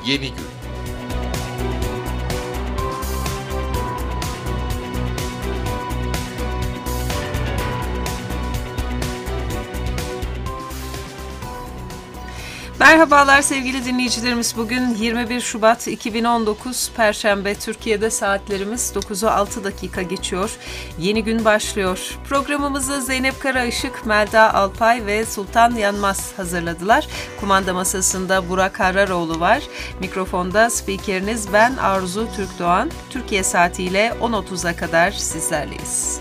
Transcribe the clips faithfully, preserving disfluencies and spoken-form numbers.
Yeni Gün. Merhabalar sevgili dinleyicilerimiz. Bugün yirmi bir Şubat iki bin on dokuz Perşembe. Türkiye'de saatlerimiz dokuzu altı dakika geçiyor. Yeni gün başlıyor. Programımızı Zeynep Karaişık, Melda Alpay ve Sultan Yanmaz hazırladılar. Kumanda masasında Burak Hararoğlu var. Mikrofonda spikeriniz ben Arzu Türkdoğan. Türkiye saatiyle on otuza kadar sizlerleyiz.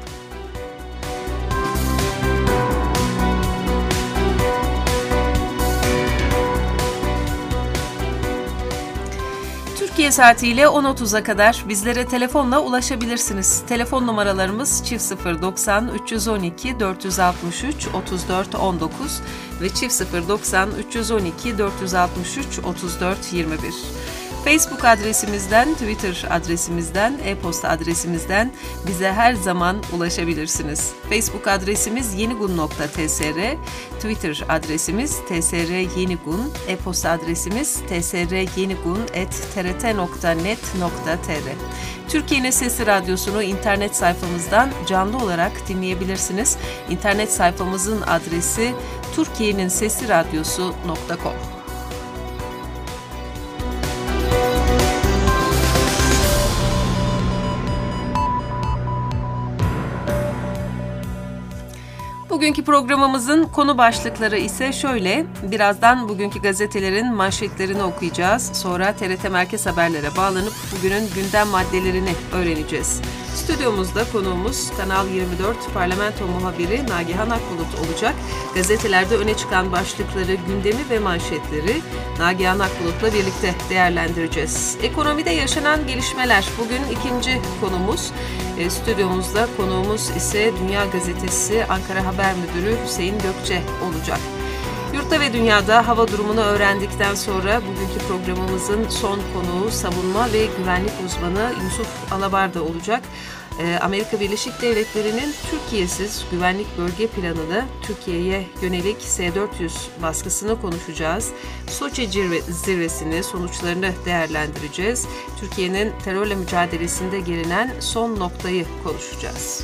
Türkiye saatiyle on otuza kadar bizlere telefonla ulaşabilirsiniz. Telefon numaralarımız çift sıfır doksan üç yüz on iki dört yüz altmış üç otuz dört on dokuz ve çift sıfır doksan üç yüz on iki dört yüz altmış üç otuz dört yirmi bir. Facebook adresimizden, Twitter adresimizden, e-posta adresimizden bize her zaman ulaşabilirsiniz. Facebook adresimiz yenigun nokta tsr, Twitter adresimiz tsryenigun, e-posta adresimiz tsryenigun at trt nokta net nokta tr. Türkiye'nin Sesi Radyosu'nu internet sayfamızdan canlı olarak dinleyebilirsiniz. İnternet sayfamızın adresi türkiyenin sesi radyosu nokta com. Bugünkü programımızın konu başlıkları ise şöyle. Birazdan bugünkü gazetelerin manşetlerini okuyacağız. Sonra T R T Merkez Haberler'e bağlanıp bugünün gündem maddelerini öğreneceğiz. Stüdyomuzda konuğumuz Kanal yirmi dört Parlamento muhabiri Nagihan Akbulut olacak. Gazetelerde öne çıkan başlıkları, gündemi ve manşetleri Nagihan Akbulut'la birlikte değerlendireceğiz. Ekonomide yaşanan gelişmeler bugün ikinci konumuz. E, stüdyomuzda konuğumuz ise Dünya Gazetesi Ankara Haber Müdürü Hüseyin Gökçe olacak. Yurtta ve dünyada hava durumunu öğrendikten sonra bugünkü programımızın son konuğu savunma ve güvenlik uzmanı Yusuf Alabarda olacak. Amerika Birleşik Devletleri'nin Türkiye'siz güvenlik bölge planını, Türkiye'ye yönelik S dört yüz baskısını konuşacağız. Soçi zirvesini, sonuçlarını değerlendireceğiz. Türkiye'nin terörle mücadelesinde gelinen son noktayı konuşacağız.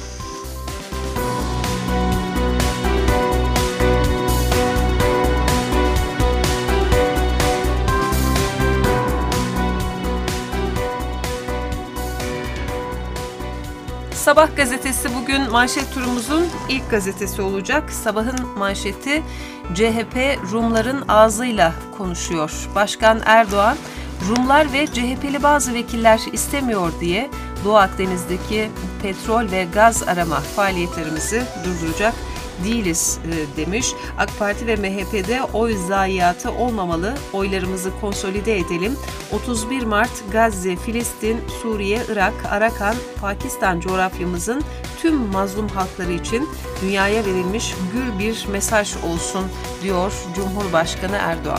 Sabah gazetesi bugün manşet turumuzun ilk gazetesi olacak. Sabahın manşeti C H P Rumların ağzıyla konuşuyor. Başkan Erdoğan, Rumlar ve C H P'li bazı vekiller istemiyor diye Doğu Akdeniz'deki petrol ve gaz arama faaliyetlerimizi durduracak değiliz demiş. AK Parti ve M H P'de oy zayiatı olmamalı, oylarımızı konsolide edelim. otuz bir Mart Gazze, Filistin, Suriye, Irak, Arakan, Pakistan coğrafyamızın tüm mazlum halkları için dünyaya verilmiş gür bir mesaj olsun diyor Cumhurbaşkanı Erdoğan.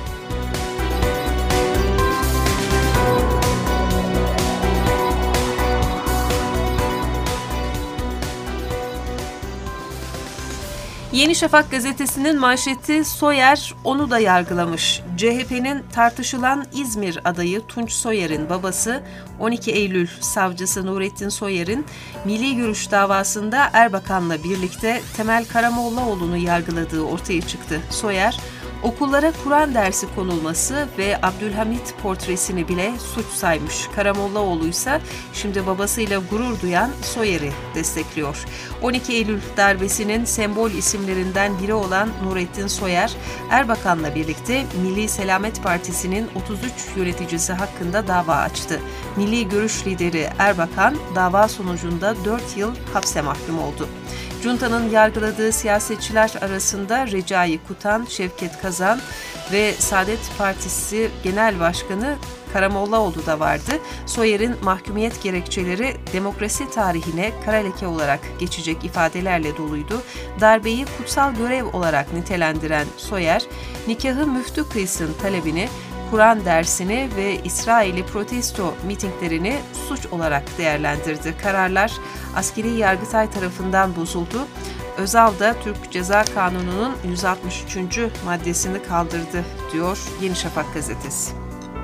Yeni Şafak gazetesinin manşeti Soyer onu da yargılamış. C H P'nin tartışılan İzmir adayı Tunç Soyer'in babası on iki Eylül savcısı Nurettin Soyer'in milli görüş davasında Erbakan'la birlikte Temel Karamollaoğlu'nu yargıladığı ortaya çıktı. Soyer, okullara Kur'an dersi konulması ve Abdülhamit portresini bile suç saymış. Karamollaoğlu ise şimdi babasıyla gurur duyan Soyer'i destekliyor. on iki Eylül darbesinin sembol isimlerinden biri olan Nurettin Soyer, Erbakan'la birlikte Milli Selamet Partisi'nin otuz üç yöneticisi hakkında dava açtı. Milli Görüş lideri Erbakan dava sonucunda dört yıl hapse mahkum oldu. Junta'nın yargıladığı siyasetçiler arasında Recai Kutan, Şevket Kazan ve Saadet Partisi Genel Başkanı Karamollaoğlu da vardı. Soyer'in mahkumiyet gerekçeleri demokrasi tarihine kara leke olarak geçecek ifadelerle doluydu. Darbeyi kutsal görev olarak nitelendiren Soyer, nikahı müftü kıysın talebini, Kur'an dersini ve İsrail'i protesto mitinglerini suç olarak değerlendirdi. Kararlar askeri Yargıtay tarafından bozuldu. Özal da Türk Ceza Kanunu'nun yüz altmış üçüncü maddesini kaldırdı, diyor Yeni Şafak gazetesi.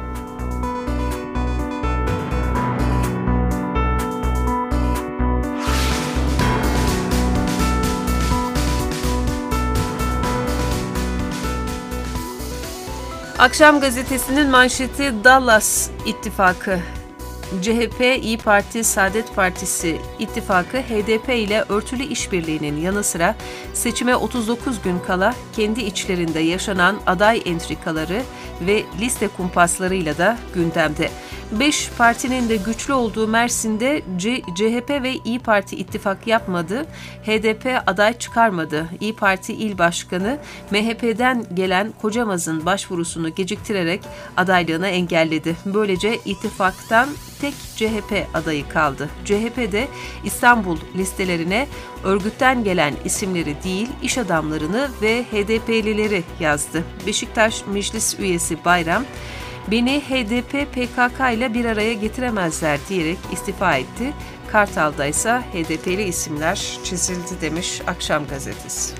Akşam gazetesinin manşeti Dallas İttifakı. C H P, İyi Parti, Saadet Partisi ittifakı H D P ile örtülü işbirliğinin yanı sıra seçime otuz dokuz gün kala kendi içlerinde yaşanan aday entrikaları ve liste kumpaslarıyla da gündemde. Beş partinin de güçlü olduğu Mersin'de C- CHP ve İyi Parti ittifak yapmadı. H D P aday çıkarmadı. İyi Parti İl Başkanı M H P'den gelen Kocamaz'ın başvurusunu geciktirerek adaylığını engelledi. Böylece ittifaktan tek C H P adayı kaldı. C H P de İstanbul listelerine örgütten gelen isimleri değil, iş adamlarını ve H D P'lileri yazdı. Beşiktaş Meclis Üyesi Bayram, "Beni H D P P K K ile bir araya getiremezler" diyerek istifa etti. Kartal'da ise H D P'li isimler çizildi demiş Akşam gazetesi.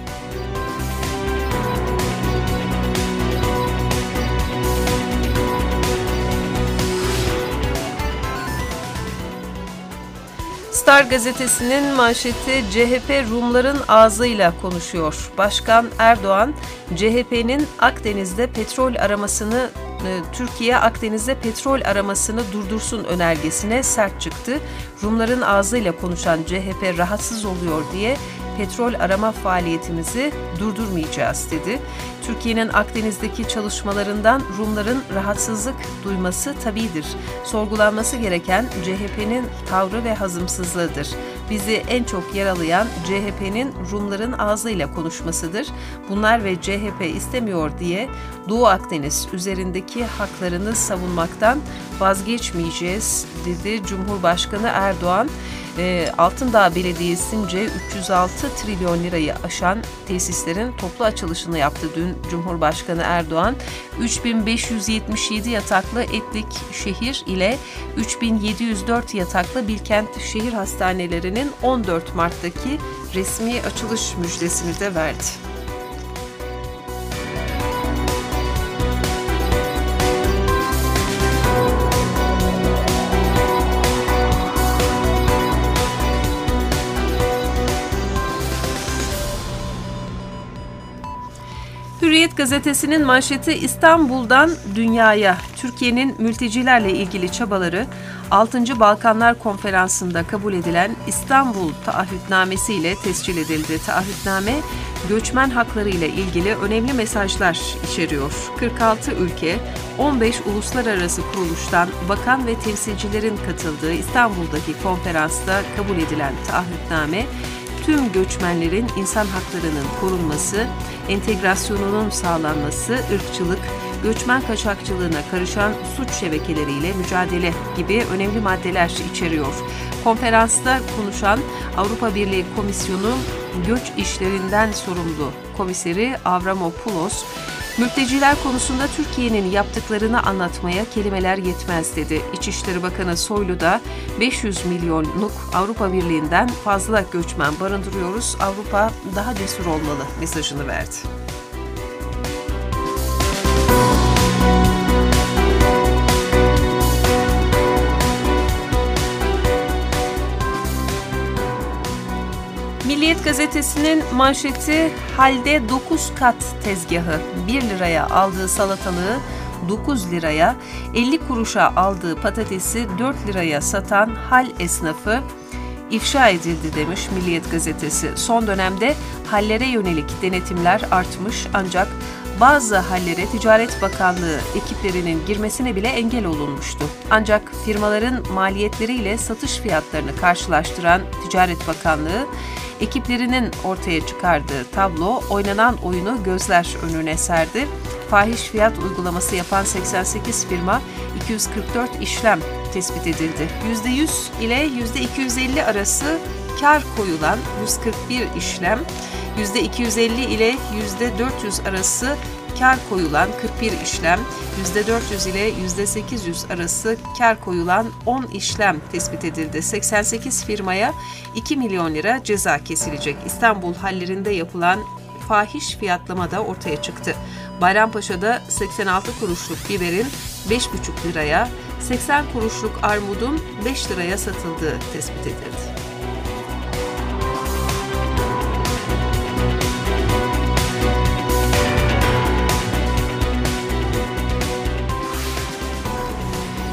Star gazetesinin manşeti C H P Rumların ağzıyla konuşuyor. Başkan Erdoğan, C H P'nin Akdeniz'de petrol aramasını Türkiye Akdeniz'de petrol aramasını durdursun önergesine sert çıktı. Rumların ağzıyla konuşan C H P rahatsız oluyor diye petrol arama faaliyetimizi durdurmayacağız dedi. Türkiye'nin Akdeniz'deki çalışmalarından Rumların rahatsızlık duyması tabidir. Sorgulanması gereken C H P'nin tavrı ve hazımsızlığıdır. Bizi en çok yaralayan C H P'nin Rumların ağzıyla konuşmasıdır. Bunlar ve C H P istemiyor diye Doğu Akdeniz üzerindeki haklarını savunmaktan vazgeçmeyeceğiz dedi Cumhurbaşkanı Erdoğan. Altındağ Belediyesi'nce üç yüz altı trilyon lirayı aşan tesislerin toplu açılışını yaptı dün Cumhurbaşkanı Erdoğan. üç bin beş yüz yetmiş yedi yataklı Etlik Şehir ile üç bin yedi yüz dört yataklı Bilkent Şehir Hastanelerinin on dört Mart'taki resmi açılış müjdesini de verdi. Hürriyet gazetesinin manşeti İstanbul'dan dünyaya. Türkiye'nin mültecilerle ilgili çabaları altıncı Balkanlar Konferansı'nda kabul edilen İstanbul Taahhütnamesi ile tescil edildi. Taahhütname, göçmen hakları ile ilgili önemli mesajlar içeriyor. kırk altı ülke, on beş uluslararası kuruluştan bakan ve temsilcilerin katıldığı İstanbul'daki konferansta kabul edilen taahhütname, tüm göçmenlerin insan haklarının korunması, entegrasyonunun sağlanması, ırkçılık, göçmen kaçakçılığına karışan suç şebekeleriyle mücadele gibi önemli maddeler içeriyor. Konferansta konuşan Avrupa Birliği Komisyonu Göç İşlerinden sorumlu komiseri Avramopoulos, mülteciler konusunda Türkiye'nin yaptıklarını anlatmaya kelimeler yetmez dedi. İçişleri Bakanı Soylu da beş yüz milyonluk Avrupa Birliği'nden fazla göçmen barındırıyoruz, Avrupa daha cesur olmalı mesajını verdi. Milliyet gazetesinin manşeti halde dokuz kat tezgahı, bir liraya aldığı salatalığı dokuz liraya, elli kuruşa aldığı patatesi dört liraya satan hal esnafı ifşa edildi demiş Milliyet gazetesi. Son dönemde hallere yönelik denetimler artmış ancak bazı hallere Ticaret Bakanlığı ekiplerinin girmesine bile engel olunmuştu. Ancak firmaların maliyetleriyle satış fiyatlarını karşılaştıran Ticaret Bakanlığı, ekiplerinin ortaya çıkardığı tablo oynanan oyunu gözler önüne serdi. Fahiş fiyat uygulaması yapan seksen sekiz firma, iki yüz kırk dört işlem tespit edildi. yüzde yüz ile yüzde iki yüz elli arası kar koyulan yüz kırk bir işlem, yüzde iki yüz elli ile yüzde dört yüz arası kar koyulan kırk bir işlem, yüzde dört yüz ile yüzde sekiz yüz arası kar koyulan on işlem tespit edildi. seksen sekiz firmaya iki milyon lira ceza kesilecek. İstanbul hallerinde yapılan fahiş fiyatlama da ortaya çıktı. Bayrampaşa'da seksen altı kuruşluk biberin beş buçuk liraya, seksen kuruşluk armudun beş liraya satıldığı tespit edildi.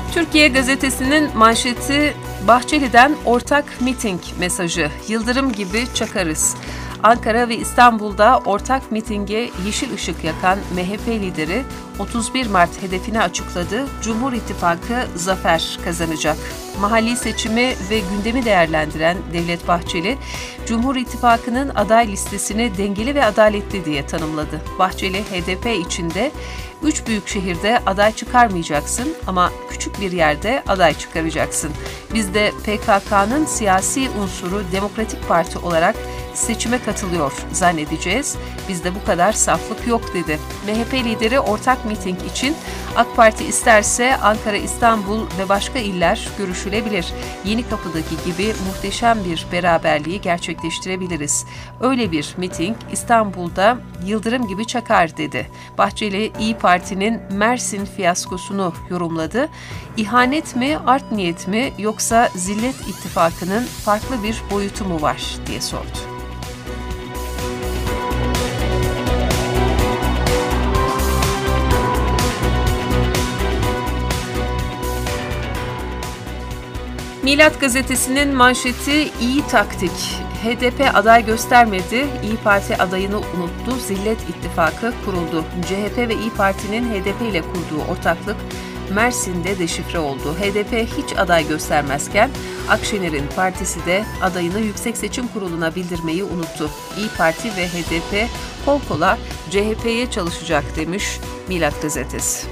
Türkiye Gazetesi'nin manşeti Bahçeli'den ortak miting mesajı. Yıldırım gibi çakarız. Ankara ve İstanbul'da ortak mitinge yeşil ışık yakan M H P lideri otuz bir Mart hedefini açıkladı. Cumhur İttifakı zafer kazanacak. Mahalli seçimi ve gündemi değerlendiren Devlet Bahçeli, Cumhur İttifakı'nın aday listesini dengeli ve adaletli diye tanımladı. Bahçeli, H D P içinde üç büyük şehirde aday çıkarmayacaksın ama küçük bir yerde aday çıkaracaksın. Biz de P K K'nın siyasi unsuru Demokratik Parti olarak seçime katılıyor zannedeceğiz. Bizde bu kadar saflık yok dedi. M H P lideri ortak miting için AK Parti isterse Ankara, İstanbul ve başka iller görüşülebilir. Yenikapı'daki gibi muhteşem bir beraberliği gerçekleştirebiliriz. Öyle bir miting İstanbul'da yıldırım gibi çakar dedi. Bahçeli, İYİ Parti'nin Mersin fiyaskosunu yorumladı. İhanet mi, art niyet mi yoksa Zillet İttifakı'nın farklı bir boyutu mu var diye sordu. Milat Gazetesi'nin manşeti iyi taktik. H D P aday göstermedi, İYİ Parti adayını unuttu, Zillet İttifakı kuruldu. C H P ve İYİ Parti'nin H D P ile kurduğu ortaklık Mersin'de deşifre oldu. H D P hiç aday göstermezken Akşener'in partisi de adayını Yüksek Seçim Kurulu'na bildirmeyi unuttu. İYİ Parti ve H D P kol kola C H P'ye çalışacak demiş Milat Gazetesi.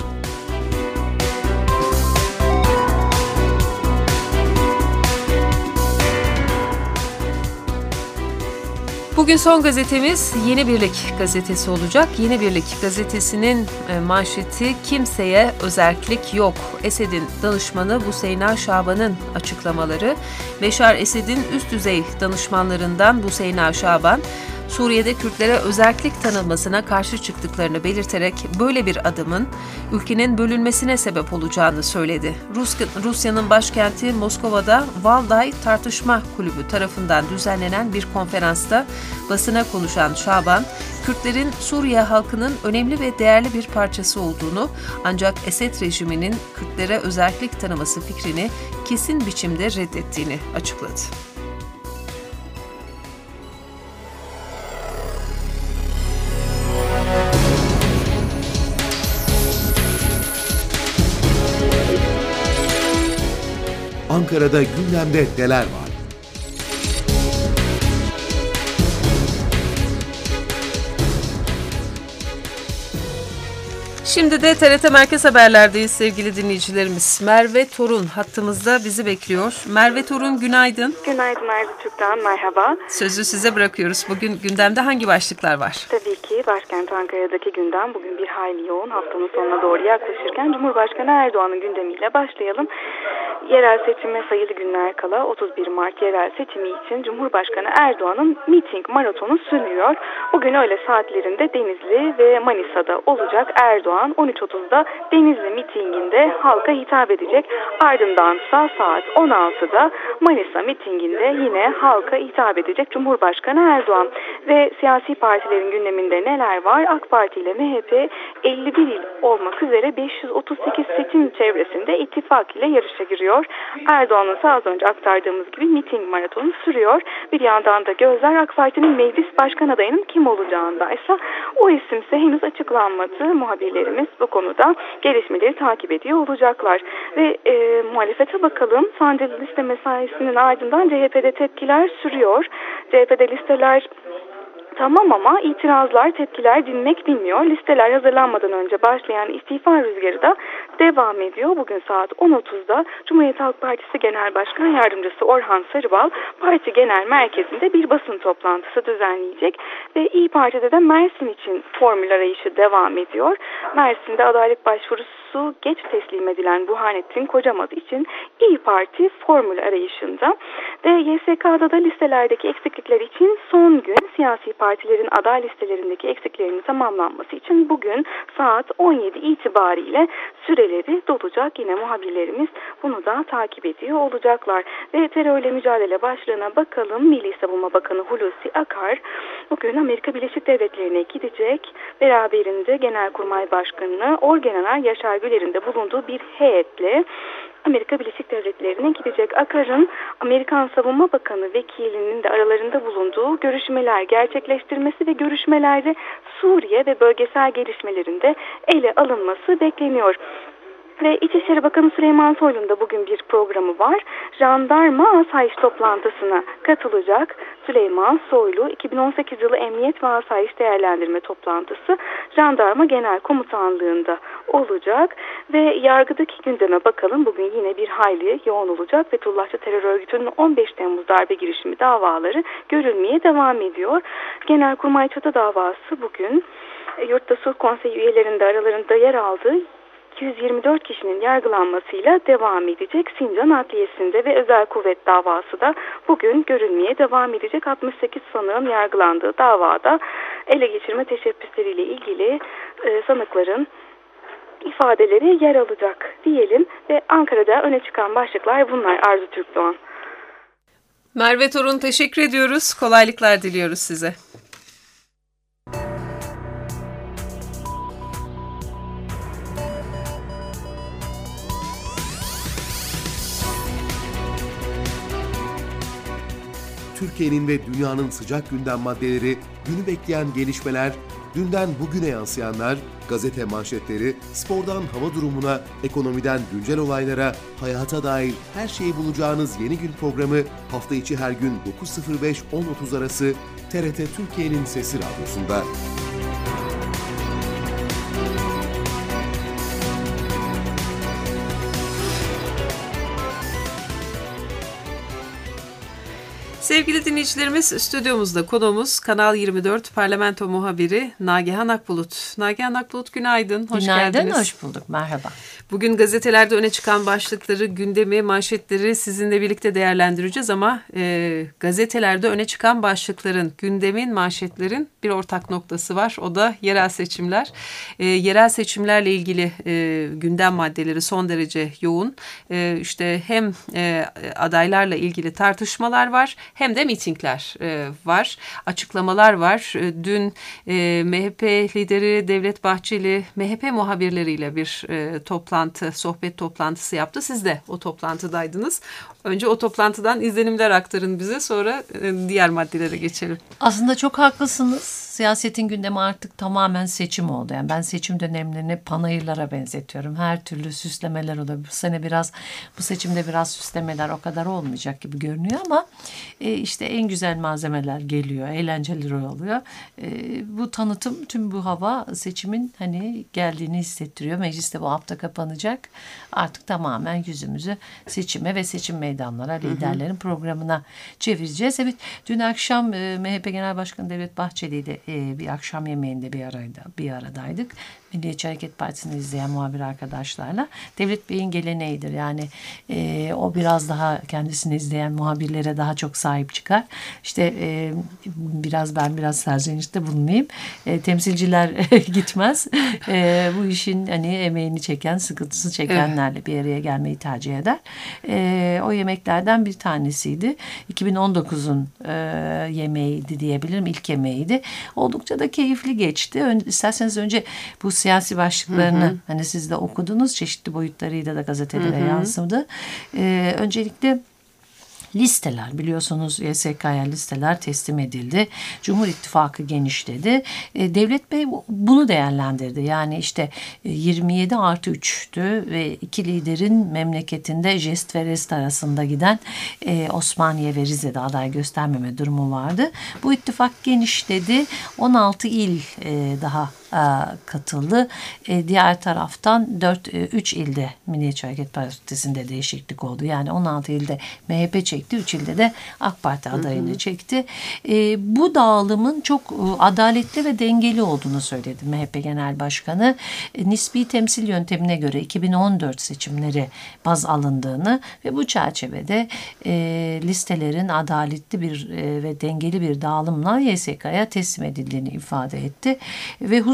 Bugün son gazetemiz Yeni Birlik gazetesi olacak. Yeni Birlik gazetesinin manşeti kimseye özerklik yok. Esed'in danışmanı Buseyna Şaban'ın açıklamaları. Beşar Esed'in üst düzey danışmanlarından Buseyna Şaban, Suriye'de Kürtlere özerklik tanınmasına karşı çıktıklarını belirterek böyle bir adımın ülkenin bölünmesine sebep olacağını söyledi. Rus, Rusya'nın başkenti Moskova'da Valday Tartışma Kulübü tarafından düzenlenen bir konferansta basına konuşan Şaban, Kürtlerin Suriye halkının önemli ve değerli bir parçası olduğunu, ancak Esed rejiminin Kürtlere özerklik tanıması fikrini kesin biçimde reddettiğini açıkladı. Ankara'da gündemde neler var? Şimdi de T R T Merkez Haberler'deyiz sevgili dinleyicilerimiz. Merve Torun hattımızda bizi bekliyor. Merve Torun, günaydın. Günaydın Arzu Türk'ten, merhaba. Sözü size bırakıyoruz. Bugün gündemde hangi başlıklar var? Tabii ki başkent Ankara'daki gündem bugün bir hayli yoğun. Haftanın sonuna doğru yaklaşırken Cumhurbaşkanı Erdoğan'ın gündemiyle başlayalım. Yerel seçime sayılı günler kala otuz bir Mart yerel seçimi için Cumhurbaşkanı Erdoğan'ın miting maratonu sürüyor. Bugün öğle saatlerinde Denizli ve Manisa'da olacak. Erdoğan on üç otuzda Denizli mitinginde halka hitap edecek. Ardındansa saat on altıda Manisa mitinginde yine halka hitap edecek Cumhurbaşkanı Erdoğan. Ve siyasi partilerin gündeminde neler var? AK Parti ile M H P elli bir il olmak üzere beş yüz otuz sekiz seçim çevresinde ittifak ile yarışa giriyor. Erdoğan'ın az önce aktardığımız gibi miting maratonu sürüyor. Bir yandan da gözler AK Parti'nin meclis başkan adayının kim olacağındaysa, o isimse henüz açıklanmadı. Muhabirlerimiz bu konuda gelişmeleri takip ediyor olacaklar. Ve e, muhalefete bakalım. Sancılı liste mesaisinin ardından C H P'de tepkiler sürüyor. C H P'de listeler tamam ama itirazlar, tepkiler dinmek bilmiyor. Listeler hazırlanmadan önce başlayan istifa rüzgarı da devam ediyor. Bugün saat on otuzda Cumhuriyet Halk Partisi Genel Başkan Yardımcısı Orhan Sarıbal, parti genel merkezinde bir basın toplantısı düzenleyecek. Ve İYİ Parti'de de Mersin için formül arayışı devam ediyor. Mersin'de adaylık başvurusu geç teslim edilen Buhanettin Kocamaz için İYİ Parti formül arayışında. Ve Y S K'da da listelerdeki eksiklikler için son gün siyasi partilerin aday listelerindeki eksiklerinin tamamlanması için bugün saat on yedi itibariyle süreleri dolacak. Yine muhabirlerimiz bunu da takip ediyor olacaklar. Ve terörle mücadele başlığına bakalım. Milli Savunma Bakanı Hulusi Akar bugün Amerika Birleşik Devletleri'ne gidecek. Beraberinde Genelkurmay Başkanı Orgeneral Yaşar Yaşar Güler'in de bulunduğu bir heyetle Amerika Birleşik Devletleri'ne gidecek. Akar'ın Amerikan Savunma Bakanı vekilinin de aralarında bulunduğu görüşmeler gerçekleştirmesi ve görüşmelerde Suriye ve bölgesel gelişmelerinde ele alınması bekleniyor. Ve İçişleri Bakanı Süleyman Soylu'nun da bugün bir programı var. Jandarma asayiş toplantısına katılacak. Süleyman Soylu iki bin on sekiz yılı Emniyet ve Asayiş Değerlendirme Toplantısı Jandarma Genel Komutanlığı'nda olacak. Ve yargıdaki gündeme bakalım. Bugün yine bir hayli yoğun olacak. Fethullahçı terör örgütünün on beş Temmuz darbe girişimi davaları görülmeye devam ediyor. Genelkurmay Çatı davası bugün Yurtta Sulh Konseyi üyelerinin de aralarında yer aldığı iki yüz yirmi dört kişinin yargılanmasıyla devam edecek. Sincan Adliyesi'nde ve özel kuvvet davası da bugün görülmeye devam edecek. altmış sekiz sanığın yargılandığı davada ele geçirme teşebbüsleriyle ilgili e, sanıkların ifadeleri yer alacak diyelim ve Ankara'da öne çıkan başlıklar bunlar. Arzu Türkdoğan. Merve Torun, teşekkür ediyoruz. Kolaylıklar diliyoruz size. Türkiye'nin ve dünyanın sıcak gündem maddeleri, günü bekleyen gelişmeler, dünden bugüne yansıyanlar, gazete manşetleri, spordan hava durumuna, ekonomiden güncel olaylara, hayata dair her şeyi bulacağınız Yeni Gün programı hafta içi her gün dokuz sıfır beş on otuz arası T R T Türkiye'nin Sesi Radyosu'nda. Sevgili dinleyicilerimiz, stüdyomuzda konuğumuz Kanal yirmi dört Parlamento muhabiri Nagihan Akbulut. Nagihan Akbulut, günaydın, hoş günaydın, geldiniz. Günaydın, hoş bulduk, merhaba. Bugün gazetelerde öne çıkan başlıkları, gündemi, manşetleri sizinle birlikte değerlendireceğiz ama e, gazetelerde öne çıkan başlıkların, gündemin, manşetlerin bir ortak noktası var. O da yerel seçimler. E, yerel seçimlerle ilgili e, gündem maddeleri son derece yoğun. E, işte hem e, adaylarla ilgili tartışmalar var, hem de mitingler e, var, açıklamalar var. E, dün e, M H P lideri Devlet Bahçeli, M H P muhabirleriyle bir e, toplantı, sohbet toplantısı yaptı. Siz de o toplantıdaydınız. Önce o toplantıdan izlenimler aktarın bize, sonra e, diğer maddelere geçelim. Aslında çok haklısınız. Siyasetin gündemi artık tamamen seçim oldu. Yani ben seçim dönemlerini panayırlara benzetiyorum. Her türlü süslemeler oluyor. Bu sene biraz, bu seçimde biraz süslemeler o kadar olmayacak gibi görünüyor ama e, işte en güzel malzemeler geliyor, eğlenceler oluyor. E, bu tanıtım, tüm bu hava seçimin hani geldiğini hissettiriyor. Meclis de bu hafta kapanacak. Artık tamamen yüzümüzü seçime ve seçim meydanlara, liderlerin hı hı. programına çevireceğiz. Evet, dün akşam e, M H P Genel Başkanı Devlet Bahçeli ile e, bir akşam yemeğinde bir araydı, bir aradaydık. Milliyetçi Hareket Partisi'ni izleyen muhabir arkadaşlarla. Devlet Bey'in geleneğidir. Yani e, o biraz daha kendisini izleyen muhabirlere daha çok sahip çıkar. İşte e, biraz ben biraz serzenişte bulunayım. E, temsilciler gitmez. E, bu işin hani emeğini çeken, sıkıntısı çekenlerle bir araya gelmeyi tercih eder. E, o yemeklerden bir tanesiydi. iki bin on dokuzun e, yemeğiydi diyebilirim. İlk yemeğiydi. Oldukça da keyifli geçti. Ön, isterseniz önce bu siyasi başlıklarını hı hı. hani siz de okudunuz, çeşitli boyutlarıyla da gazetelere hı hı. yansıdı. Ee, öncelikle listeler, biliyorsunuz Y S K'ya listeler teslim edildi. Cumhur İttifakı genişledi. E, Devlet Bey bunu değerlendirdi. Yani işte yirmi yedi artı üçtü ve iki liderin memleketinde jest ve rest arasında giden e, Osmaniye ve Rize'de aday göstermeme durumu vardı. Bu ittifak genişledi. on altı il e, daha katıldı. E, diğer taraftan dört üç ilde Milliyetçi Hareket Partisi'nde değişiklik oldu. Yani on altı ilde M H P çekti, üç ilde de AK Parti adayını hı hı. çekti. E, bu dağılımın çok adaletli ve dengeli olduğunu söyledi M H P Genel Başkanı. E, nispi temsil yöntemine göre iki bin on dört seçimleri baz alındığını ve bu çerçevede e, listelerin adaletli bir e, ve dengeli bir dağılımla Y S K'ya teslim edildiğini ifade etti. Ve huzur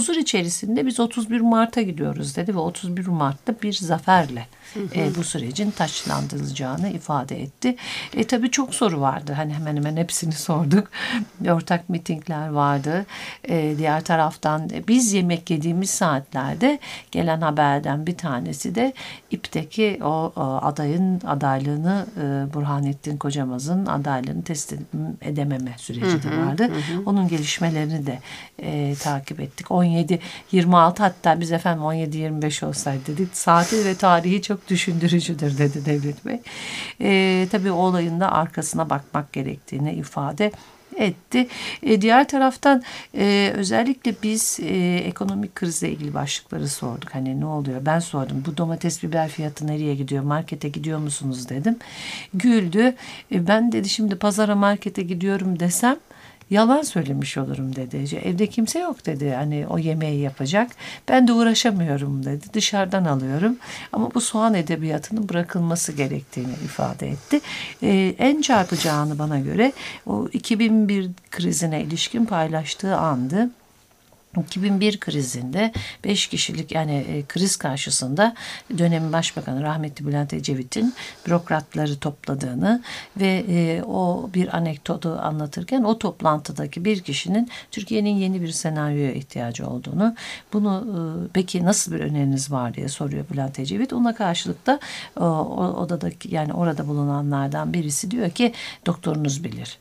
huzur içerisinde biz otuz bir Mart'a gidiyoruz dedi ve otuz bir Mart'ta bir zaferle e, bu sürecin taçlandırılacağını ifade etti. E, tabii çok soru vardı. Hani hemen hemen hepsini sorduk. Ortak mitingler vardı. E, diğer taraftan e, biz yemek yediğimiz saatlerde gelen haberden bir tanesi de İP'teki o, o adayın adaylığını e, Burhanettin Kocamaz'ın adaylığını teslim edememe süreci de vardı. Hı hı. Onun gelişmelerini de e, takip ettik. on yedi yirmi altı hatta biz efendim on yedi yirmi beş olsaydı dedik. Saati ve tarihi çok düşündürücüdür dedi Devlet Bey. E, tabii o olayın da arkasına bakmak gerektiğini ifade etti. E, diğer taraftan e, özellikle biz e, ekonomik krizle ilgili başlıkları sorduk. Hani ne oluyor? Ben sordum. Bu domates biber fiyatı nereye gidiyor? Markete gidiyor musunuz dedim. Güldü. E, ben dedi şimdi pazara markete gidiyorum desem yalan söylemiş olurum dedi. Evde kimse yok dedi. Hani o yemeği yapacak. Ben de uğraşamıyorum dedi. Dışarıdan alıyorum. Ama bu soğan edebiyatının bırakılması gerektiğini ifade etti. Ee, en çarpıcı anı bana göre o iki bin bir krizine ilişkin paylaştığı andı. iki bin bir krizinde beş kişilik yani e, kriz karşısında dönemin başbakanı rahmetli Bülent Ecevit'in bürokratları topladığını ve e, o bir anekdotu anlatırken o toplantıdaki bir kişinin Türkiye'nin yeni bir senaryoya ihtiyacı olduğunu, bunu e, peki nasıl bir öneriniz var diye soruyor Bülent Ecevit. Ona karşılık da o, o odadaki yani orada bulunanlardan birisi diyor ki doktorunuz bilir.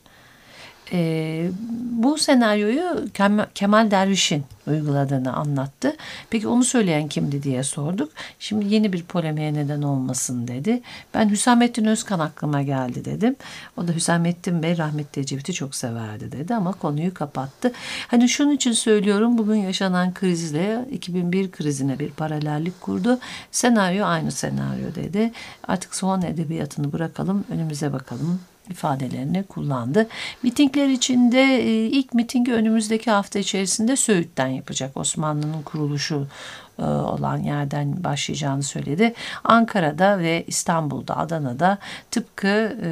E, bu senaryoyu Kemal Derviş'in uyguladığını anlattı. Peki onu söyleyen kimdi diye sorduk. Şimdi yeni bir polemiğe neden olmasın dedi. Ben Hüsamettin Özkan aklıma geldi dedim. O da Hüsamettin Bey rahmetli Ecevit'i çok severdi dedi ama konuyu kapattı. Hani şunun için söylüyorum, bugün yaşanan krizle iki bin bir krizine bir paralellik kurdu. Senaryo aynı senaryo dedi. Artık soğan edebiyatını bırakalım, önümüze bakalım ifadelerini kullandı. Mitingler içinde ilk mitingi önümüzdeki hafta içerisinde Söğüt'ten yapacak. Osmanlı'nın kuruluşu olan yerden başlayacağını söyledi. Ankara'da ve İstanbul'da, Adana'da tıpkı e,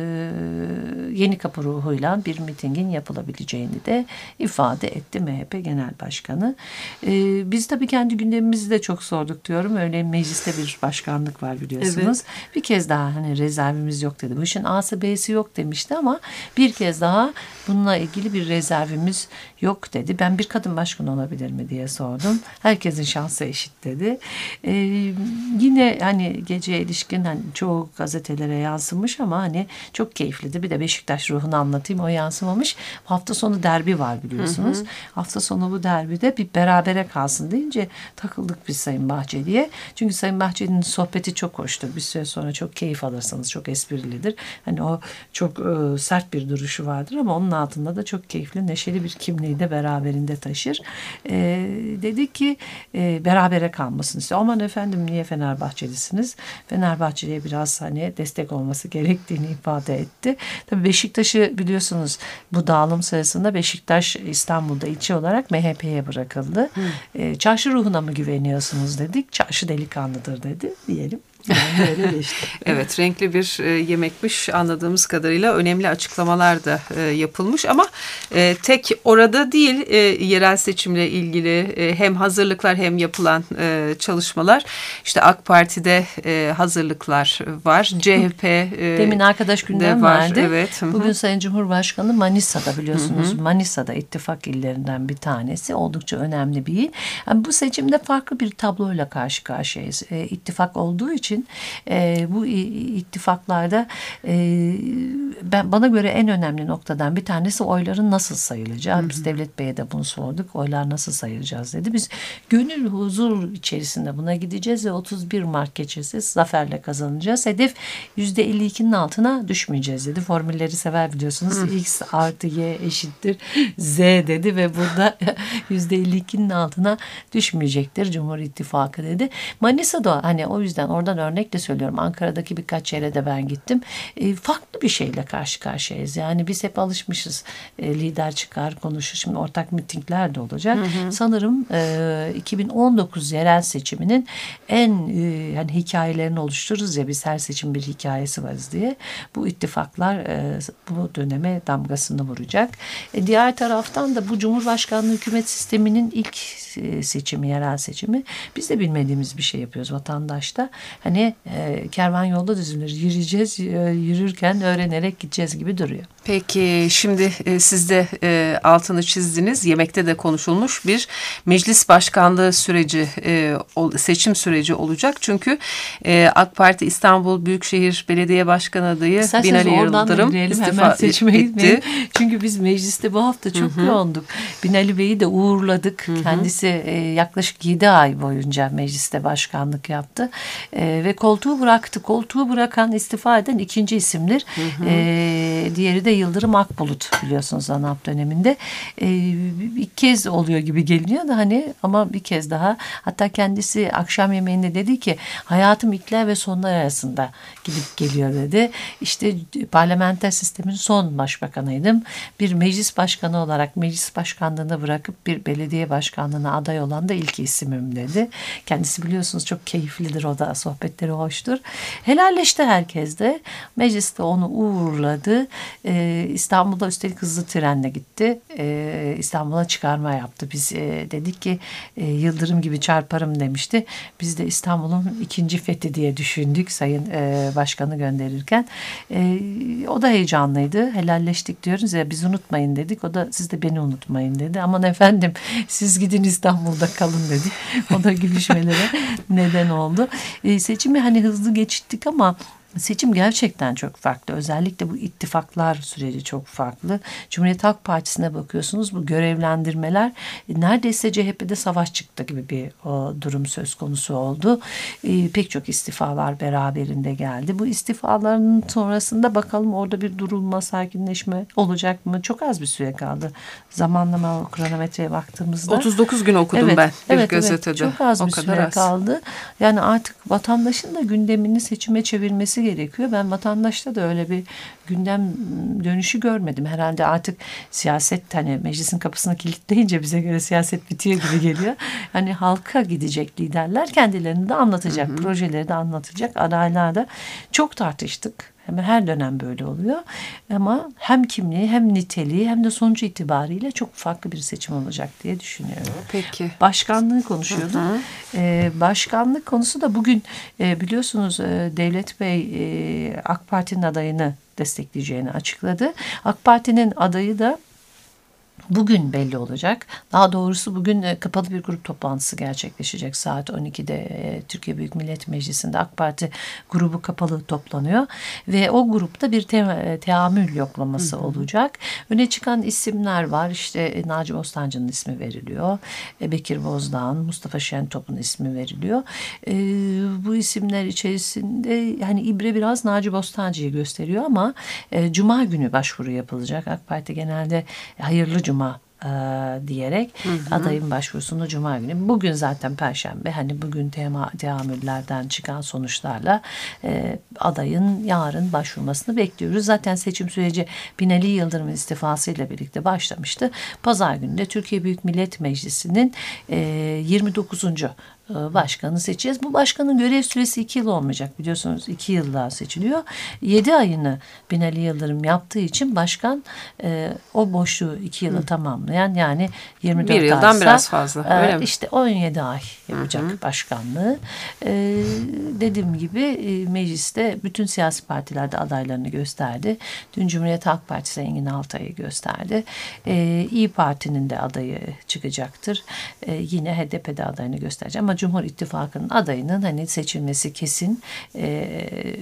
Yenikapı ruhuyla bir mitingin yapılabileceğini de ifade etti M H P Genel Başkanı. E, biz tabii kendi gündemimizi de çok sorduk diyorum. Örneğin mecliste bir başkanlık var biliyorsunuz. Evet. Bir kez daha hani rezervimiz yok dedi. Bu işin A'sı B'si yok demişti ama bir kez daha bununla ilgili bir rezervimiz yok dedi. Ben bir kadın başkan olabilir mi diye sordum. Herkesin şansı eşit dedi. Ee, yine hani geceye ilişkin hani çoğu gazetelere yansımış ama hani çok keyifliydi. Bir de Beşiktaş ruhunu anlatayım, o yansımamış. Hafta sonu derbi var biliyorsunuz. Hı hı. Hafta sonu bu derbide bir berabere kalsın deyince takıldık biz Sayın Bahçeli'ye. Çünkü Sayın Bahçeli'nin sohbeti çok hoştur. Bir süre sonra çok keyif alırsanız çok esprilidir. Hani o çok e, sert bir duruşu vardır ama onun altında da çok keyifli, neşeli bir kimliği de beraberinde taşır. E, dedi ki e, berabere kalmasını istiyor. Aman efendim niye Fenerbahçelisiniz? Fenerbahçeli'ye biraz hani destek olması gerektiğini ifade etti. Tabii Beşiktaş'ı biliyorsunuz bu dağılım sırasında Beşiktaş İstanbul'da ilçe olarak M H P'ye bırakıldı. E, çarşı ruhuna mı güveniyorsunuz dedik. Çarşı delikanlıdır dedi diyelim. Yani böyle geçti. Evet, renkli bir e, yemekmiş anladığımız kadarıyla, önemli açıklamalar da e, yapılmış ama e, tek orada değil, e, yerel seçimle ilgili e, hem hazırlıklar hem yapılan e, çalışmalar. İşte AK Parti'de e, hazırlıklar var. C H P e, demin arkadaş gündem var. verdi. Evet. Bugün Sayın Cumhurbaşkanı Manisa'da biliyorsunuz. Hı-hı. Manisa'da ittifak illerinden bir tanesi. Oldukça önemli bir il. Yani bu seçimde farklı bir tabloyla karşı karşıyayız. E, ittifak olduğu için için e, bu ittifaklarda e, ben, bana göre en önemli noktadan bir tanesi oyların nasıl sayılacağı. Hı hı. Biz Devlet Bey'e de bunu sorduk. Oylar nasıl sayılacağız dedi. Biz gönül huzur içerisinde buna gideceğiz ve otuz bir Mart gecesi zaferle kazanacağız. Hedef yüzde elli ikinin altına düşmeyeceğiz dedi. Formülleri sever biliyorsunuz. Hı. X artı Y eşittir Z dedi ve burada yüzde elli ikinin altına düşmeyecektir Cumhur İttifakı dedi. Manisa'da hani o yüzden oradan örnekle söylüyorum. Ankara'daki birkaç yere de ben gittim. E, farklı bir şeyle karşı karşıyayız. Yani biz hep alışmışız. E, lider çıkar, konuşur. Şimdi ortak mitingler de olacak. Hı hı. Sanırım e, iki bin on dokuz yerel seçiminin en e, yani hikayelerini oluştururuz ya, biz her seçim bir hikayesi varız diye. Bu ittifaklar e, bu döneme damgasını vuracak. E, diğer taraftan da bu Cumhurbaşkanlığı hükümet sisteminin ilk e, seçimi, yerel seçimi. Biz de bilmediğimiz bir şey yapıyoruz vatandaşta. Hani e, kervan yolda düzülür. Yürüyeceğiz, e, yürürken öğrenerek gideceğiz gibi duruyor. Peki şimdi e, siz de e, altını çizdiniz. Yemekte de konuşulmuş bir meclis başkanlığı süreci, e, o, seçim süreci olacak. Çünkü e, AK Parti İstanbul Büyükşehir Belediye Başkanı adayı İsterseniz Binali Yıldırım istifa etti. Çünkü biz mecliste bu hafta çok Hı hı. yoğunduk. Binali Bey'i de uğurladık. Hı hı. Kendisi e, yaklaşık yedi ay boyunca mecliste başkanlık yaptı. E, ve koltuğu bıraktı. Koltuğu bırakan, istifa eden ikinci isimdir. Hı hı. E, diğeri de Yıldırım Akbulut, biliyorsunuz ANAP döneminde. E, bir kez oluyor gibi geliniyor da hani, ama bir kez daha. Hatta kendisi akşam yemeğinde dedi ki hayatım ilkler ve sonlar arasında gidip geliyor dedi. İşte parlamenter sistemin son başbakanıydım. Bir meclis başkanı olarak meclis başkanlığını bırakıp bir belediye başkanlığına aday olan da ilk isimim dedi. Kendisi biliyorsunuz çok keyiflidir, o da sohbetleri hoştur. Helalleşti herkes de. Mecliste onu uğurladı. Ee, İstanbul'da üstelik hızlı trenle gitti. Ee, İstanbul'a çıkarma yaptı. Biz e, dedik ki e, Yıldırım gibi çarparım demişti. Biz de İstanbul'un ikinci fethi diye düşündük Sayın e, Başkanı gönderirken. E, o da heyecanlıydı. Helalleştik diyoruz ya, biz unutmayın dedik. O da siz de beni unutmayın dedi. Aman efendim siz gidin İstanbul'da kalın dedi. O da gülüşmelere neden oldu. E, seçimi hani hızlı geçittik ama seçim gerçekten çok farklı. Özellikle bu ittifaklar süreci çok farklı. Cumhuriyet Halk Partisi'ne bakıyorsunuz, bu görevlendirmeler neredeyse C H P'de savaş çıktı gibi bir o, durum söz konusu oldu. E, pek çok istifalar beraberinde geldi. Bu istifaların sonrasında bakalım orada bir durulma, sakinleşme olacak mı? Çok az bir süre kaldı. Zamanlama, kronometreye baktığımızda. otuz dokuz gün okudum evet, ben bir evet, gazetede. Evet, çok az o bir kadar süre az. kaldı. Yani artık vatandaşın da gündemini seçime çevirmesi gerekiyor. Ben vatandaşta da öyle bir gündem dönüşü görmedim. Herhalde artık siyaset, hani meclisin kapısını kilitleyince bize göre siyaset bitiyor gibi geliyor. Hani halka gidecek liderler kendilerini de anlatacak, hı hı. projeleri de anlatacak. Adaylar da çok tartıştık. Hemen her dönem böyle oluyor. Ama hem kimliği hem niteliği hem de sonucu itibariyle çok farklı bir seçim olacak diye düşünüyorum. Peki. Başkanlığı konuşuyorduk. Hı hı. Ee, başkanlık konusu da bugün e, biliyorsunuz e, Devlet Bey e, AK Parti'nin adayını destekleyeceğini açıkladı. AK Parti'nin adayı da bugün belli olacak. Daha doğrusu bugün kapalı bir grup toplantısı gerçekleşecek. Saat on ikide Türkiye Büyük Millet Meclisi'nde AK Parti grubu kapalı toplanıyor. Ve o grupta bir te- teamül yoklaması hı hı. olacak. Öne çıkan isimler var. İşte Naci Bostancı'nın ismi veriliyor. Bekir Bozdağ'ın, Mustafa Şentop'un ismi veriliyor. E, bu isimler içerisinde yani ibre biraz Naci Bostancı'yı gösteriyor ama e, Cuma günü başvuru yapılacak. AK Parti genelde hayırlı Cuma e, diyerek hı hı. adayın başvurusunu Cuma günü. Bugün zaten Perşembe. Hani bugün tema, teamüllerden çıkan sonuçlarla e, adayın yarın başvurmasını bekliyoruz. Zaten seçim süreci Binali Yıldırım'ın istifasıyla birlikte başlamıştı. Pazar günü de Türkiye Büyük Millet Meclisi'nin e, yirmi dokuzuncu başkanı seçeceğiz. Bu başkanın görev süresi iki yıl olmayacak. Biliyorsunuz iki yılda seçiliyor. Yedi ayını Binali Yıldırım yaptığı için başkan e, o boşluğu iki yılı Hı. tamamlayan, yani yirmi dört bir yıldan aysa, biraz fazla. Öyle e, mi? İşte on yedi ay yapacak Hı. başkanlığı. E, dediğim gibi e, mecliste bütün siyasi partilerde adaylarını gösterdi. Dün Cumhuriyet Halk Partisi Engin Altay'ı gösterdi. E, İYİ Parti'nin de adayı çıkacaktır. E, yine H D P'de adayını gösterecek. Ama Cumhur İttifakı'nın adayının hani seçilmesi kesin. E,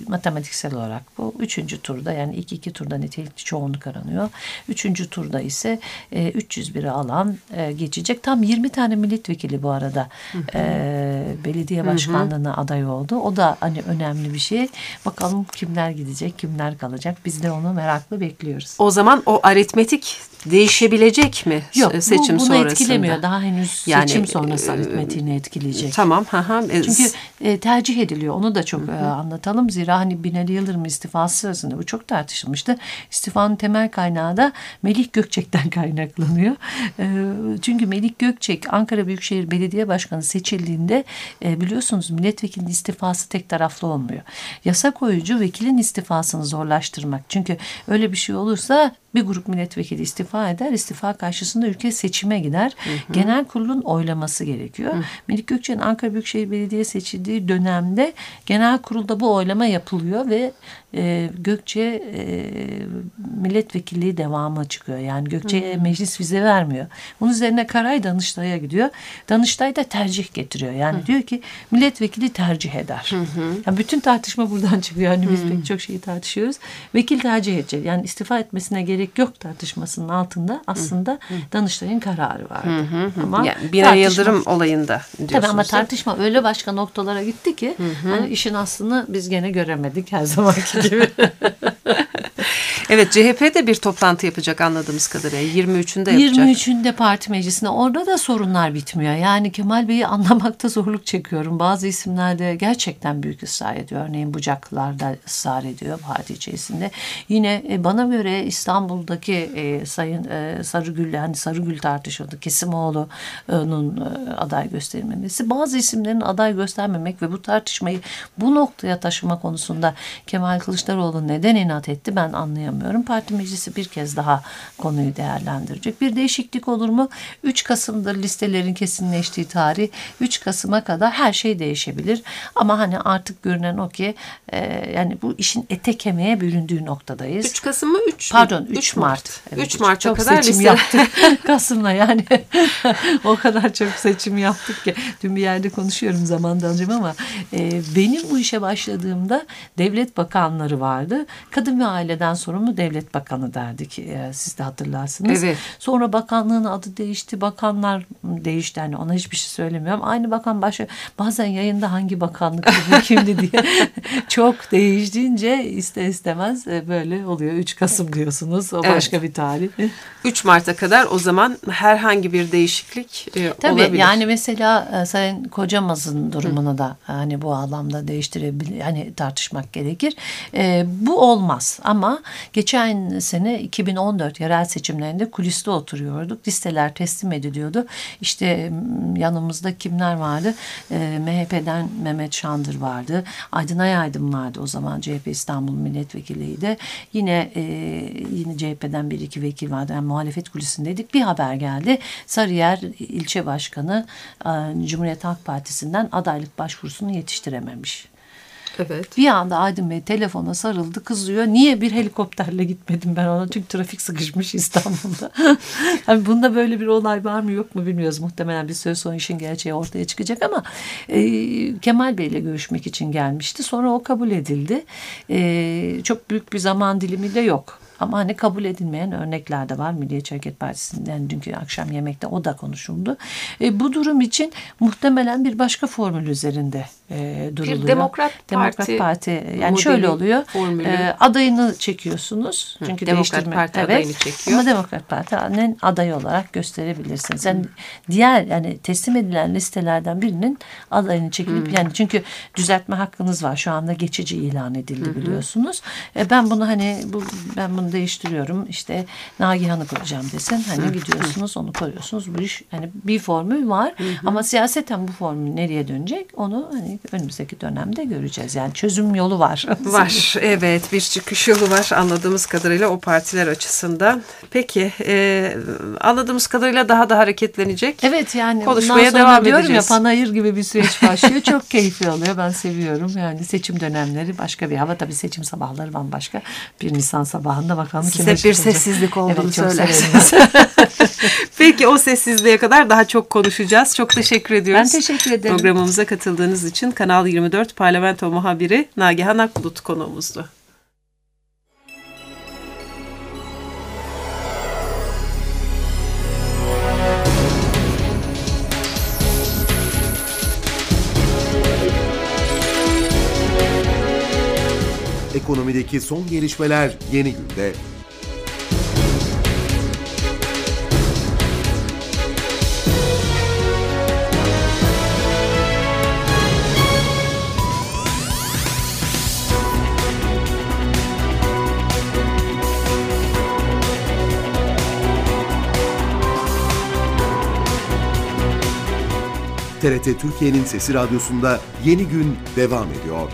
matematiksel olarak bu. Üçüncü turda yani ilk iki turda nitelikli çoğunluk aranıyor. Üçüncü turda ise e, üç yüz biri alan e, geçecek. Tam yirmi tane milletvekili bu arada e, belediye başkanlığına aday oldu. O da hani önemli bir şey. Bakalım kimler gidecek, kimler kalacak. Biz de onu merakla bekliyoruz. O zaman o aritmetik değişebilecek mi Yok, seçim bu, bunu sonrasında? etkilemiyor. Daha henüz Yani, seçim sonrası e, aritmetiğini etkileyecek. Tamam. Ha, Çünkü e, tercih ediliyor. Onu da çok e, anlatalım. Zira hani Binali Yıldırım istifası sırasında bu çok tartışılmıştı. İstifanın temel kaynağı da Melih Gökçek'ten kaynaklanıyor. E, çünkü Melih Gökçek Ankara Büyükşehir Belediye Başkanı seçildiğinde e, biliyorsunuz milletvekilinin istifası tek taraflı olmuyor. Yasa koyucu vekilin istifasını zorlaştırmak. Çünkü öyle bir şey olursa bir grup milletvekili istifa eder. İstifa karşısında ülke seçime gider. Hı hı. Genel kurulun oylaması gerekiyor. Hı. Melih Gökçek'in Ankara Büyükşehir Belediye seçildiği dönemde genel kurulda bu oylama yapılıyor ve e, Gökçe e, milletvekilliği devamı çıkıyor. Yani Gökçe'ye meclis vize vermiyor. Bunun üzerine karay Danıştay'a gidiyor. Danıştay da tercih getiriyor. Yani hı. diyor ki milletvekili tercih eder. Hı hı. Yani bütün tartışma buradan çıkıyor. Yani biz hı. pek çok şeyi tartışıyoruz. Vekil tercih edecek. Yani istifa etmesine gerek gerek yok tartışmasının altında aslında hı, hı. Danıştay'ın kararı vardı. Hı, hı, hı. Ama yani Binali Yıldırım olayında diyorsunuz. Tabii ama tartışma öyle başka noktalara gitti ki hı hı. Hani işin aslını biz gene göremedik her zamanki gibi. Evet, C H P de bir toplantı yapacak anladığımız kadarıyla. yirmi üçünde yapacak. yirmi üçünde parti meclisinde. Orada da sorunlar bitmiyor. Yani Kemal Bey'i anlamakta zorluk çekiyorum. Bazı isimlerde gerçekten büyük ısrar ediyor. Örneğin Bucaklar'da ısrar ediyor parti içerisinde. Yine e, bana göre İstanbul'daki e, Sayın e, Sarıgül, hani Sarıgül tartışıldı. Kesimoğlu'nun e, aday gösterilmemesi. Bazı isimlerin aday göstermemek ve bu tartışmayı bu noktaya taşıma konusunda Kemal Kılıçdaroğlu neden inat etti ben anlayamıyorum. Parti meclisi bir kez daha konuyu değerlendirecek. Bir değişiklik olur mu? üç Kasım'dır listelerin kesinleştiği tarih. üç Kasım'a kadar her şey değişebilir. Ama hani artık görünen o ki e, yani bu işin ete kemiğe büründüğü noktadayız. üç Kasım mı? üç Pardon üç Mart. Evet, üç Mart'a çok kadar seçim liste... yaptık. Kasım'la yani o kadar çok seçim yaptık ki. Dün bir yerde konuşuyorum zamandancım ama e, benim bu işe başladığımda devlet bakanları vardı. Kadın ve aileden sorumlu devlet bakanı derdik. E, siz de hatırlarsınız. Evet. Sonra bakanlığın adı değişti. Bakanlar değişti. Yani ona hiçbir şey söylemiyorum. Aynı bakan başı bazen yayında hangi bakanlık kimdi diye çok değiştiğince ister istemez böyle oluyor. üç Kasım diyorsunuz. O evet. Başka bir tarih. üç Mart'a kadar o zaman herhangi bir değişiklik e, Tabii, olabilir. Yani mesela Sayın Kocamaz'ın durumunu Hı. da hani bu anlamda değiştirebilir. Yani tartışmak gerekir. E, bu olmaz ama geçen sene iki bin on dört yerel seçimlerinde kuliste oturuyorduk. Listeler teslim ediliyordu. İşte yanımızda kimler vardı? E, M H P'den Mehmet Şandır vardı. Aydın Ayaydın vardı o zaman C H P İstanbul Milletvekiliydi. Yine e, yine C H P'den bir iki vekil vardı. Yani muhalefet kulisindeydik. Bir haber geldi. Sarıyer ilçe başkanı e, Cumhuriyet Halk Partisi'nden adaylık başvurusunu yetiştirememiş. Evet. Bir anda Aydın Bey telefona sarıldı, kızıyor. Niye bir helikopterle gitmedim ben ona? Çünkü trafik sıkışmış İstanbul'da. Yani bunda böyle bir olay var mı yok mu bilmiyoruz. Muhtemelen bir süre sonra işin gerçeği ortaya çıkacak ama e, Kemal Bey'le görüşmek için gelmişti. Sonra o kabul edildi. E, çok büyük bir zaman dilimi de yok. Ama hani kabul edilmeyen örnekler de var. Milliyetçi Hareket Partisi'nden dünkü akşam yemekte o da konuşuldu. E, bu durum için muhtemelen bir başka formül üzerinde e, duruluyor. Bir Demokrat Parti. Demokrat Parti. Yani şöyle oluyor. E, adayını çekiyorsunuz. Hı, Çünkü Demokrat değiştirme. Parti evet, adayını çekiyor. Ama Demokrat Parti'nin adayı olarak gösterebilirsiniz. Yani diğer yani teslim edilen listelerden birinin adayını çekilip Hı. yani çünkü düzeltme hakkınız var. Şu anda geçici ilan edildi Hı. biliyorsunuz. E, ben bunu hani bu ben bunu değiştiriyorum. İşte Nagihan'ı koyacağım desin. Hani Hı. gidiyorsunuz onu koyuyorsunuz. Bu iş hani bir formül var. Hı. Ama siyaseten bu formül nereye dönecek? Onu hani önümüzdeki dönemde göreceğiz. Yani çözüm yolu var. Var. Evet. Bir çıkış yolu var anladığımız kadarıyla o partiler açısından. Peki. E, anladığımız kadarıyla daha da hareketlenecek. Evet yani. Konuşmaya devam diyorum edeceğiz. Ya panayır gibi bir süreç başlıyor. Çok keyifli oluyor. Ben seviyorum. Yani seçim dönemleri başka bir hava. Tabii seçim sabahları bambaşka. bir Nisan sabahında bakalım. Siz kime hep bir çıkacak. sessizlik olduğunu Evet, çok söylersiniz. severim. Peki o sessizliğe kadar daha çok konuşacağız. Çok teşekkür ediyoruz. Ben teşekkür ederim. Programımıza katıldığınız için. Kanal yirmi dört Parlamento muhabiri Nagihan Akbulut konuğumuzdu. Ekonomideki son gelişmeler Yeni Günde. T R T Türkiye'nin Sesi Radyosu'nda Yeni Gün devam ediyor.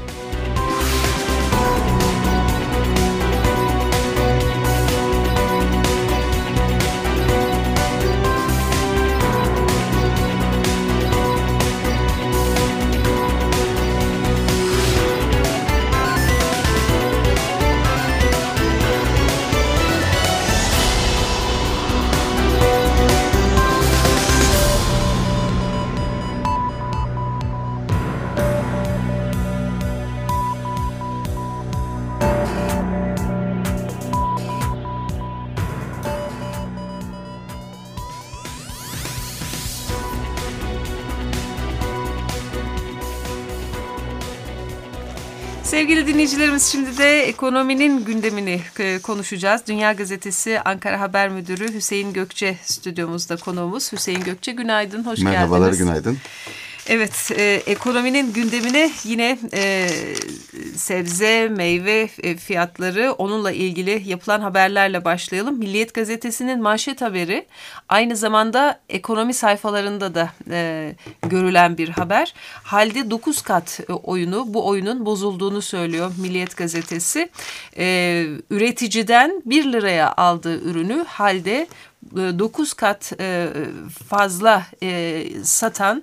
Sevgili dinleyicilerimiz, şimdi de ekonominin gündemini konuşacağız. Dünya Gazetesi Ankara Haber Müdürü Hüseyin Gökçe stüdyomuzda konuğumuz. Hüseyin Gökçe, günaydın, hoş Merhabalar, geldiniz. Merhabalar, günaydın. Evet, e, ekonominin gündemine yine e, sebze, meyve fiyatları, onunla ilgili yapılan haberlerle başlayalım. Milliyet Gazetesi'nin manşet haberi aynı zamanda ekonomi sayfalarında da e, görülen bir haber. Halde dokuz kat oyunu, bu oyunun bozulduğunu söylüyor Milliyet Gazetesi. E, üreticiden bir liraya aldığı ürünü halde dokuz kat fazla satan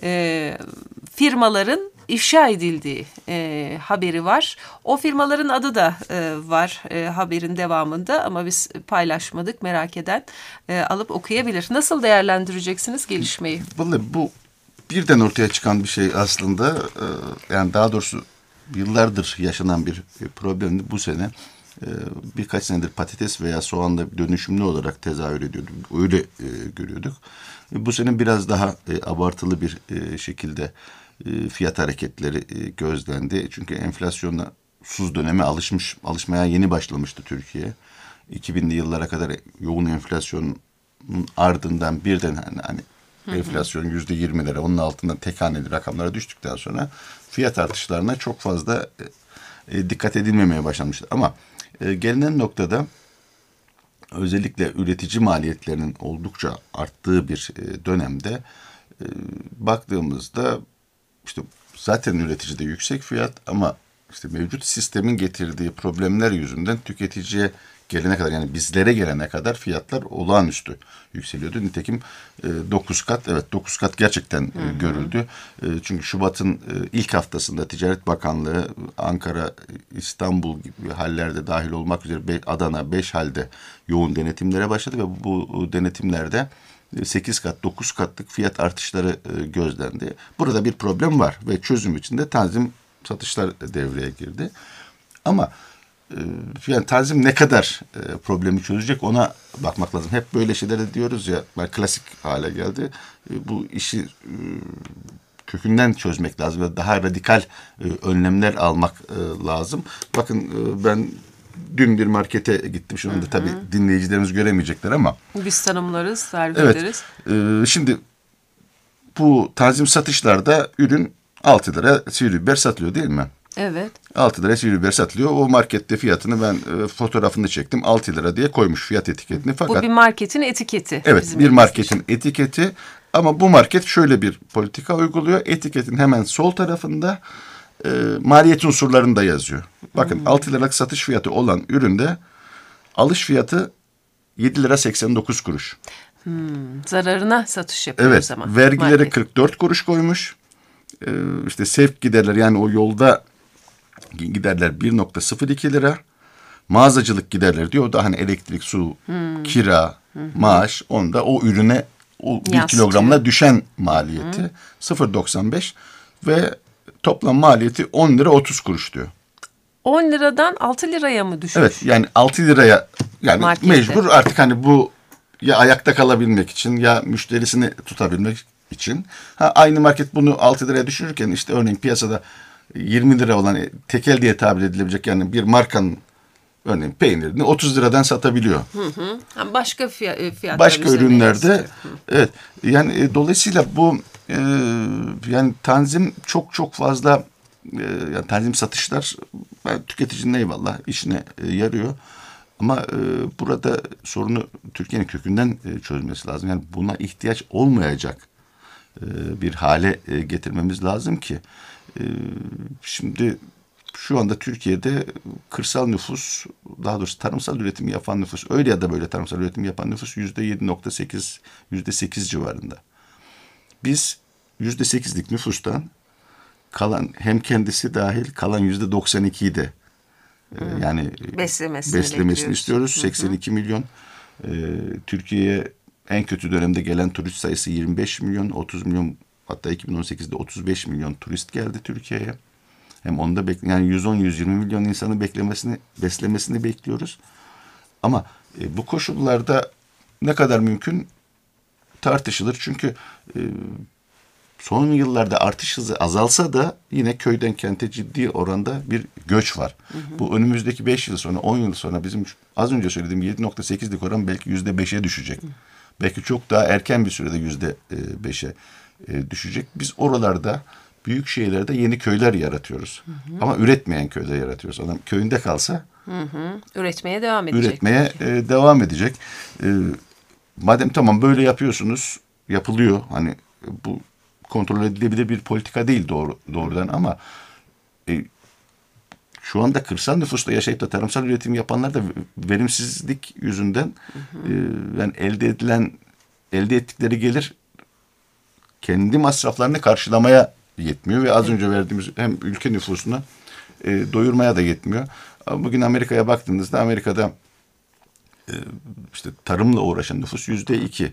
firmaların ifşa edildiği haberi var. O firmaların adı da var haberin devamında ama biz paylaşmadık. Merak eden alıp okuyabilir. Nasıl değerlendireceksiniz gelişmeyi? Vallahi bu birden ortaya çıkan bir şey aslında. Yani daha doğrusu yıllardır yaşanan bir problemdi. Bu sene birkaç senedir patates veya soğanla dönüşümlü olarak tezahür ediyordu. Öyle e, görüyorduk. Bu sene biraz daha e, abartılı bir e, şekilde e, fiyat hareketleri e, gözlendi. Çünkü enflasyona suz döneme alışmış, alışmaya yeni başlamıştı Türkiye. iki binli yıllara kadar yoğun enflasyonun ardından birden hani, hani enflasyon yüzde yirmilere, onun altından tek haneli rakamlara düştükten sonra fiyat artışlarına çok fazla e, e, dikkat edilmemeye başlamıştı. Ama E, gelinen noktada özellikle üretici maliyetlerinin oldukça arttığı bir e, dönemde e, baktığımızda işte zaten üreticide yüksek fiyat ama işte mevcut sistemin getirdiği problemler yüzünden tüketiciye gelene kadar, yani bizlere gelene kadar fiyatlar olağanüstü yükseliyordu. Nitekim e, dokuz kat, evet dokuz kat gerçekten e, görüldü. E, çünkü Şubat'ın e, ilk haftasında Ticaret Bakanlığı Ankara, İstanbul gibi hallerde dahil olmak üzere Adana beş halde yoğun denetimlere başladı ve bu, bu denetimlerde sekiz kat, dokuz katlık fiyat artışları e, gözlendi. Burada bir problem var ve çözüm için de tanzim satışlar devreye girdi. Ama yani tanzim ne kadar e, problemi çözecek ona bakmak lazım. Hep böyle şeyler diyoruz ya, klasik hale geldi. E, bu işi e, kökünden çözmek lazım ve daha radikal e, önlemler almak e, lazım. Bakın e, ben dün bir markete gittim. Şu anda tabii dinleyicilerimiz göremeyecekler ama. Biz tanımlarız, tarif evet, ederiz. E, şimdi bu tanzim satışlarda ürün altı lira sivri biber satılıyor değil mi? Evet. altı lira sivri biber satılıyor. O markette fiyatını ben e, fotoğrafını çektim. altı lira diye koymuş fiyat etiketini. Fakat, bu bir marketin etiketi. Evet, bir marketin için. etiketi. Ama bu market şöyle bir politika uyguluyor. Etiketin hemen sol tarafında e, maliyet unsurlarını da yazıyor. Bakın hmm. altı liralık satış fiyatı olan üründe alış fiyatı yedi lira seksen dokuz kuruş. Hmm, zararına satış yapıyor evet, o zaman. Evet, vergileri market. kırk dört kuruş koymuş. Ee, işte sevk giderler, yani o yolda giderler bir virgül sıfır iki lira. Mağazacılık giderleri diyor. O da hani elektrik, su, hmm. kira, hmm. maaş. Onda o ürüne o bir Yansıtıyor. kilogramla düşen maliyeti hmm. sıfır virgül doksan beş ve toplam maliyeti on lira otuz kuruş diyor. on liradan altı liraya mı düşmüş? Evet, yani altı liraya yani Markette. Mecbur artık hani bu ya ayakta kalabilmek için ya müşterisini tutabilmek için. Ha, aynı market bunu altı liraya düşürürken işte örneğin piyasada yirmi lira olan tekel diye tabir edilebilecek yani bir markanın örneğin peynirini otuz liradan satabiliyor. Hı hı. Başka fiyatlar Başka ürünlerde evet yani e, dolayısıyla bu e, yani tanzim çok çok fazla e, yani tanzim satışlar yani tüketicinin eyvallah işine e, yarıyor. Ama e, burada sorunu Türkiye'nin kökünden e, çözmesi lazım. Yani buna ihtiyaç olmayacak e, bir hale e, getirmemiz lazım ki e, şimdi şu anda Türkiye'de kırsal nüfus, daha doğrusu tarımsal üretim yapan nüfus, öyle ya da böyle tarımsal üretim yapan nüfus yüzde yedi virgül sekiz, yüzde sekiz civarında. Biz yüzde sekizlik nüfustan kalan hem kendisi dahil kalan yüzde doksan ikiyi de Hmm. yani beslemesini, beslemesini istiyoruz. seksen iki hı hı. milyon. Ee, Türkiye'ye en kötü dönemde gelen turist sayısı yirmi beş milyon, otuz milyon, hatta iki bin on sekizde otuz beş milyon turist geldi Türkiye'ye. Hem onu da bekle yani yüz on yüz yirmi milyon insanı beklemesini, beslemesini bekliyoruz. Ama e, bu koşullarda ne kadar mümkün tartışılır. Çünkü e, son yıllarda artış hızı azalsa da yine köyden kente ciddi oranda bir göç var. Hı hı. Bu önümüzdeki beş yıl sonra, on yıl sonra bizim az önce söylediğim yedi virgül sekizlik oran belki yüzde beşe düşecek. Hı. Belki çok daha erken bir sürede yüzde beşe düşecek. Biz oralarda büyük şehirlerde yeni köyler yaratıyoruz. Hı hı. Ama üretmeyen köyler yaratıyoruz. Adam köyünde kalsa hı hı. üretmeye devam edecek. Üretmeye e, devam edecek. E, madem tamam böyle yapıyorsunuz, yapılıyor. Hani bu kontrol edilebilir bir politika değil doğru, doğrudan ama e, şu anda kırsal nüfusta yaşayıp da tarımsal üretim yapanlar da verimsizlik yüzünden hı hı. E, yani elde edilen elde ettikleri gelir kendi masraflarını karşılamaya yetmiyor ve az evet. önce verdiğimiz hem ülke nüfusuna e, doyurmaya da yetmiyor. Bugün Amerika'ya baktığınızda Amerika'da e, işte tarımla uğraşan nüfus yüzde iki.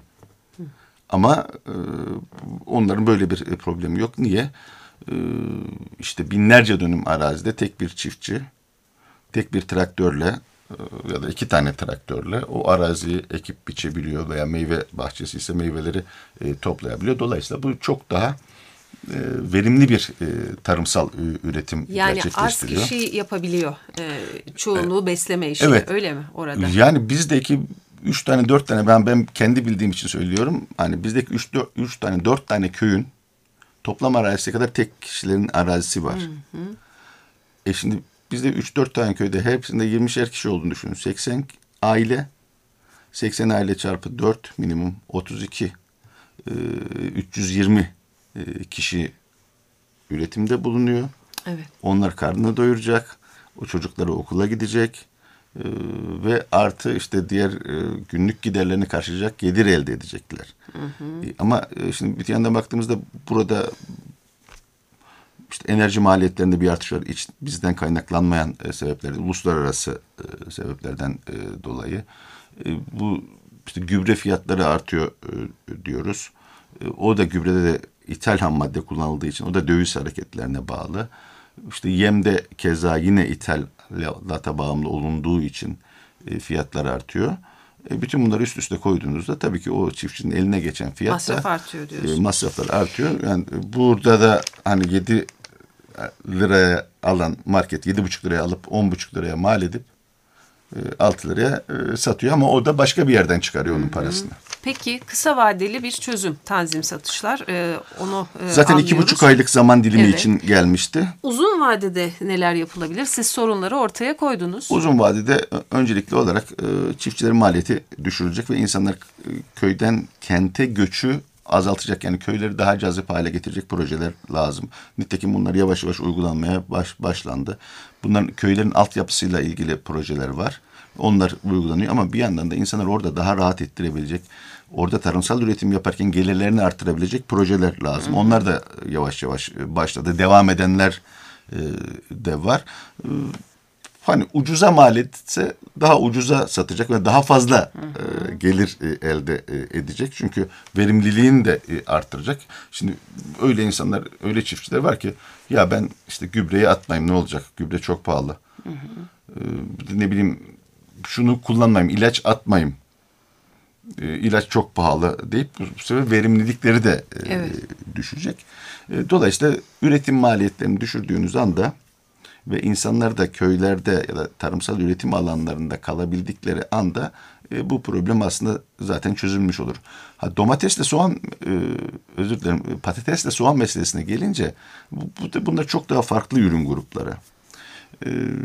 Ama e, onların böyle bir problemi yok. Niye? E, işte binlerce dönüm arazide tek bir çiftçi, tek bir traktörle e, ya da iki tane traktörle o araziyi ekip biçebiliyor veya meyve bahçesi ise meyveleri e, toplayabiliyor. Dolayısıyla bu çok daha e, verimli bir e, tarımsal e, üretim yani gerçekleştiriyor. Yani az kişi yapabiliyor e, çoğunluğu e, besleme işini evet. öyle mi orada? Yani bizdeki Üç tane, dört tane ben ben kendi bildiğim için söylüyorum. Hani bizdeki üç, dört, üç tane, dört tane köyün toplam arazisi kadar tek kişilerin arazisi var. Hı hı. E şimdi bizde üç dört tane köyde hepsinde yirmişer kişi olduğunu düşünün. seksen aile, seksen aile çarpı dört minimum otuz iki, e, üç yüz yirmi e, kişi üretimde bulunuyor. Evet. Onlar karnını doyuracak, o çocukları okula gidecek. Ee, ve artı işte diğer e, günlük giderlerini karşılayacak gelir elde edecekler. Hı hı. E, ama e, şimdi bir yandan baktığımızda burada işte enerji maliyetlerinde bir artış var. İç, bizden kaynaklanmayan e, sebepler, uluslararası e, sebeplerden e, dolayı. E, bu işte gübre fiyatları artıyor e, diyoruz. E, o da gübrede de ithal ham madde kullanıldığı için o da döviz hareketlerine bağlı. İşte yemde keza yine ithalata bağımlı olunduğu için e, fiyatlar artıyor. E, bütün bunları üst üste koyduğunuzda tabii ki o çiftçinin eline geçen fiyat masraf da artıyor diyorsun. E, masraflar artıyor. Yani burada da hani yedi liraya alan market yedi buçuk liraya alıp on buçuk liraya mal edip e, altı liraya e, satıyor ama o da başka bir yerden çıkarıyor onun parasını. Peki kısa vadeli bir çözüm tanzim satışlar ee, onu e, zaten anlıyoruz. iki buçuk aylık zaman dilimi evet. için gelmişti. Uzun vadede neler yapılabilir? Siz sorunları ortaya koydunuz. Uzun vadede öncelikli olarak e, çiftçilerin maliyeti düşürülecek ve insanlar e, köyden kente göçü azaltacak. Yani köyleri daha cazip hale getirecek projeler lazım. Nitekim bunlar yavaş yavaş uygulanmaya baş, başlandı. Bunların köylerin altyapısıyla ilgili projeler var. Onlar uygulanıyor ama bir yandan da insanlar orada daha rahat ettirebilecek, orada tarımsal üretim yaparken gelirlerini arttırabilecek projeler lazım. Hı hı. Onlar da yavaş yavaş başladı. Devam edenler e, de var. E, hani ucuza mal etse daha ucuza satacak ve daha fazla e, gelir e, elde e, edecek. Çünkü verimliliğini de e, arttıracak. Şimdi öyle insanlar, öyle çiftçiler var ki ya ben işte gübreyi atmayayım, ne olacak? Gübre çok pahalı. Hı hı. E, ne bileyim şunu kullanmayayım, ilaç atmayayım. E, ilaç çok pahalı deyip bu sefer verimlilikleri de e, Evet. düşecek. E, dolayısıyla üretim maliyetlerini düşürdüğünüz anda ve insanlar da köylerde ya da tarımsal üretim alanlarında kalabildikleri anda e, bu problem aslında zaten çözülmüş olur. Ha, domatesle soğan, e, özür dilerim, patatesle soğan meselesine gelince bu, bu, bunlar çok daha farklı ürün grupları. E,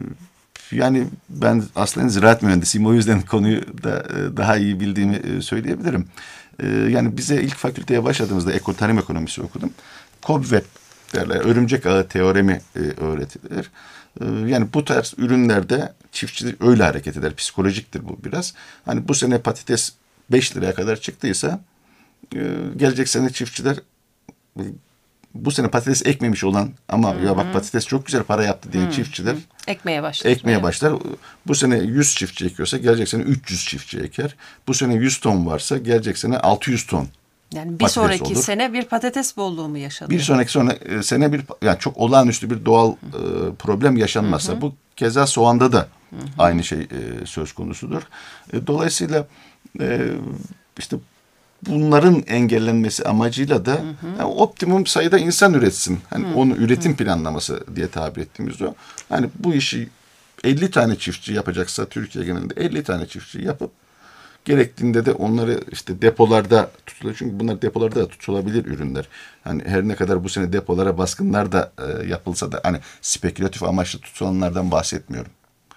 yani ben aslında ziraat mühendisiyim, o yüzden konuyu da e, daha iyi bildiğimi e, söyleyebilirim. E, yani bize ilk fakülteye başladığımızda ekotarım ekonomisi okudum. Cobweb derler, örümcek ağı teoremi e, öğretilir. E, yani bu tarz ürünlerde çiftçilik öyle hareket eder. Psikolojiktir bu biraz. Hani bu sene patates beş liraya kadar çıktıysa e, gelecek sene çiftçiler e, bu sene patates ekmemiş olan ama Hı-hı. ya bak patates çok güzel para yaptı diyen Hı-hı. çiftçiler ekmeye başlar. Ekmeye evet. başlar. Bu sene yüz çiftçi ekiyorsa gelecek sene üç yüz çiftçi eker. Bu sene yüz ton varsa gelecek sene altı yüz ton. Yani bir sonraki olur. Sene bir patates bolluğu mu yaşanıyor? Bir sonraki sonra, sene bir yani çok olağanüstü bir doğal e, problem yaşanmazsa hı hı. bu keza soğanda da hı hı. aynı şey e, söz konusudur. E, dolayısıyla e, işte bunların engellenmesi amacıyla da hı hı. Yani optimum sayıda insan üretsin. Hani hı. onu üretim hı. planlaması diye tabir ettiğimiz o. Hani bu işi elli tane çiftçi yapacaksa Türkiye genelinde elli tane çiftçi yapıp gerektiğinde de onları işte depolarda tutuluyor. Çünkü bunlar depolarda da tutulabilir ürünler. Hani her ne kadar bu sene depolara baskınlar da e, yapılsa da hani spekülatif amaçlı tutulanlardan bahsetmiyorum.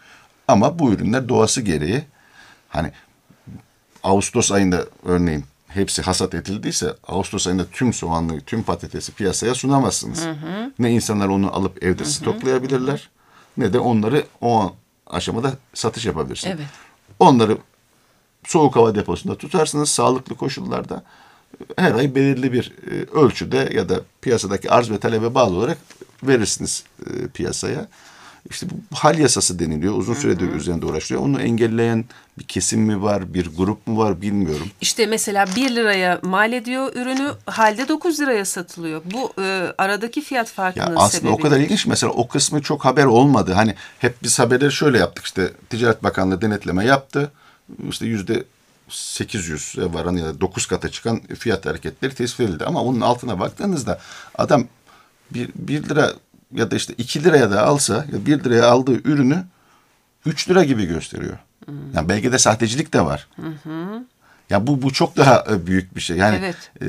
Ama bu ürünler doğası gereği hani Ağustos ayında örneğin hepsi hasat edildiyse Ağustos ayında tüm soğanlı, tüm patatesi piyasaya sunamazsınız. Hı hı. Ne insanlar onu alıp evde hı hı. stoklayabilirler ne de onları o aşamada satış yapabilirsiniz. Evet. Onları soğuk hava deposunda tutarsınız sağlıklı koşullarda her ay belirli bir e, ölçüde ya da piyasadaki arz ve talebe bağlı olarak verirsiniz e, piyasaya. İşte bu hal yasası deniliyor. Uzun süredir hı hı. üzerinde uğraşılıyor. Onu engelleyen bir kesim mi var, bir grup mu var bilmiyorum. İşte mesela bir liraya mal ediyor ürünü, halde dokuz liraya satılıyor. Bu e, aradaki fiyat farkının sebebi. Aslında o kadar ilginç. Mesela o kısmı çok haber olmadı. Hani hep biz haberleri şöyle yaptık. İşte Ticaret Bakanlığı denetleme yaptı. İşte yüzde sekiz yüze varan ya da dokuz kata çıkan fiyat hareketleri tespit edildi. Ama onun altına baktığınızda adam bir, bir lira ya da işte iki liraya da alsa ya bir liraya aldığı ürünü üç lira gibi gösteriyor. Hmm. Yani belki de sahtecilik de var. Hı hı. Ya bu bu çok daha büyük bir şey. Yani evet. e,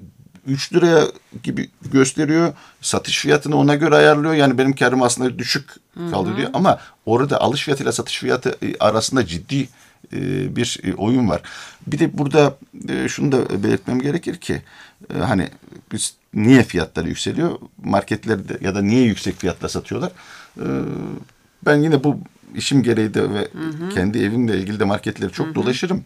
üç liraya gibi gösteriyor. Satış fiyatını ona göre ayarlıyor. Yani benim karım aslında düşük kalıyor diyor. Ama orada alış fiyatıyla satış fiyatı arasında ciddi e, bir e, oyun var. Bir de burada e, şunu da belirtmem gerekir ki e, hani biz niye fiyatları yükseliyor? Marketlerde ya da niye yüksek fiyatla satıyorlar? E, ben yine bu işim gereği de ve hı hı. kendi evimle ilgili de marketleri çok hı hı. dolaşırım.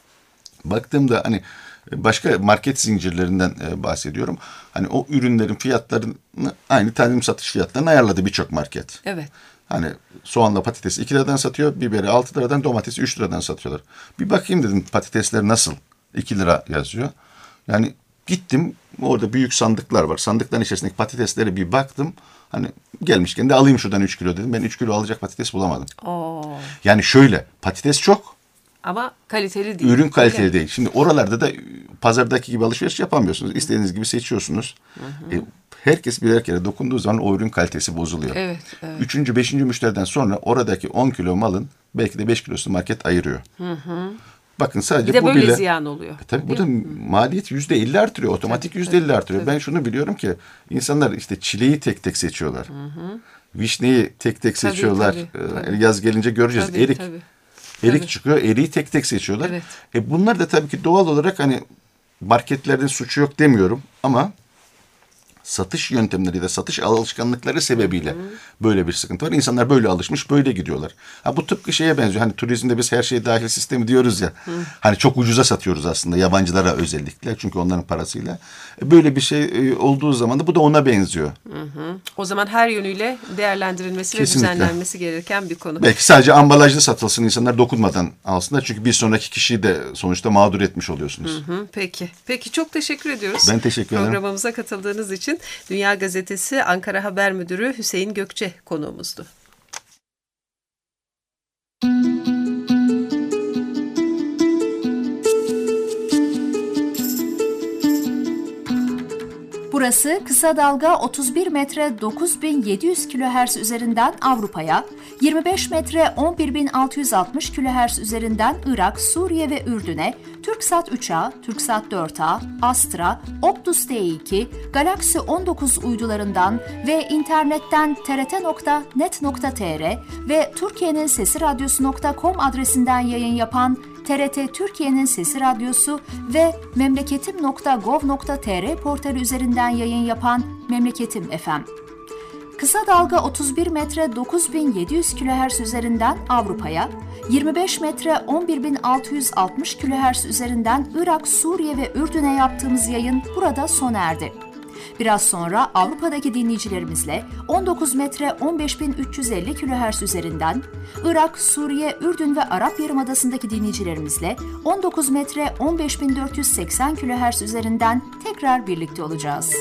Baktığımda hani başka market zincirlerinden e, bahsediyorum. Hani o ürünlerin fiyatlarını aynı tanzim satış fiyatlarını ayarladı birçok market. Evet. Hani soğanla patatesi iki liradan satıyor, biberi altı liradan, domatesi üç liradan satıyorlar. Bir bakayım dedim patatesler nasıl? iki lira yazıyor. Yani gittim orada büyük sandıklar var. Sandıkların içerisindeki patateslere bir baktım. Hani gelmişken de alayım şuradan üç kilo dedim. Ben üç kilo alacak patates bulamadım. Oo. Yani şöyle patates çok. Ama kaliteli değil. Ürün kaliteli öyle değil. Şimdi oralarda da pazardaki gibi alışveriş yapamıyorsunuz. İstediğiniz gibi seçiyorsunuz. Hı hı. E, herkes birer kere dokunduğu zaman o ürün kalitesi bozuluyor. Evet, evet. Üçüncü, beşinci müşteriden sonra oradaki on kilo malın belki de beş kilosunu market ayırıyor. Hı hı. Bakın sadece bir de bu böyle bile, ziyan oluyor. E, tabii bu da maliyet yüzde elli artırıyor. Otomatik yüzde elli artırıyor. Tabii. Ben şunu biliyorum ki insanlar işte çileği tek tek seçiyorlar. Hı hı. Vişneyi tek tek tabii, seçiyorlar. Tabii, tabii. Yaz gelince göreceğiz. Tabii, Erik. Tabii. Erik tabii. çıkıyor. Eriği tek tek seçiyorlar. Evet. E bunlar da tabii ki doğal olarak hani marketlerin suçu yok demiyorum ama satış yöntemleri de satış alışkanlıkları sebebiyle hı hı. böyle bir sıkıntı var. İnsanlar böyle alışmış, böyle gidiyor. Ha, bu tıpkı şeye benziyor. Hani turizmde biz her şey dahil sistemi diyoruz ya. Hı. Hani çok ucuza satıyoruz aslında yabancılara özellikle. Çünkü onların parasıyla. Böyle bir şey olduğu zaman da bu da ona benziyor. Hı hı. O zaman her yönüyle değerlendirilmesi Kesinlikle. ve düzenlenmesi gereken bir konu. Belki sadece ambalajlı satılsın, insanlar dokunmadan alsınlar. Çünkü bir sonraki kişiyi de sonuçta mağdur etmiş oluyorsunuz. Hı hı. Peki. Peki çok teşekkür ediyoruz. Ben teşekkür ederim. Programımıza katıldığınız için. Dünya Gazetesi Ankara Haber Müdürü Hüseyin Gökçe konuğumuzdu. Burası kısa dalga otuz bir metre dokuz bin yedi yüz kilohertz üzerinden Avrupa'ya, yirmi beş metre on bir bin altı yüz altmış kilohertz üzerinden Irak, Suriye ve Ürdün'e, TürkSat üç A, TürkSat dört A, Astra, Optus T iki, Galaxy on dokuz uydularından ve internetten t r t nokta net nokta t r ve Türkiye'nin Sesi Radyosu nokta com adresinden yayın yapan T R T Türkiye'nin Sesi Radyosu ve memleketim nokta gov nokta t r portali üzerinden yayın yapan Memleketim F M. Kısa dalga otuz bir metre dokuz bin yedi yüz kilohertz üzerinden Avrupa'ya, yirmi beş metre on bir bin altı yüz altmış kilohertz üzerinden Irak, Suriye ve Ürdün'e yaptığımız yayın burada sona erdi. Biraz sonra Avrupa'daki dinleyicilerimizle on dokuz metre on beş bin üç yüz elli kilohertz üzerinden, Irak, Suriye, Ürdün ve Arap Yarımadası'ndaki dinleyicilerimizle on dokuz metre on beş bin dört yüz seksen kilohertz üzerinden tekrar birlikte olacağız.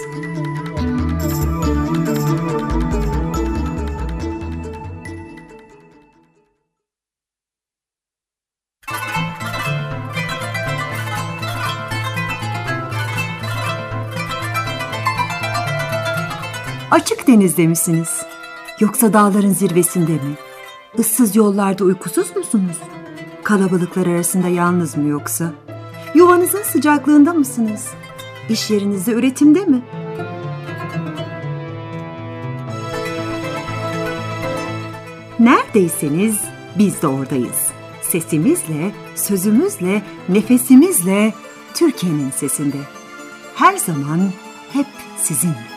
Açık denizde misiniz? Yoksa dağların zirvesinde mi? Issız yollarda uykusuz musunuz? Kalabalıklar arasında yalnız mı yoksa? Yuvanızın sıcaklığında mısınız? İş yerinizde üretimde mi? Neredeyseniz biz de oradayız. Sesimizle, sözümüzle, nefesimizle Türkiye'nin sesinde. Her zaman hep sizinle.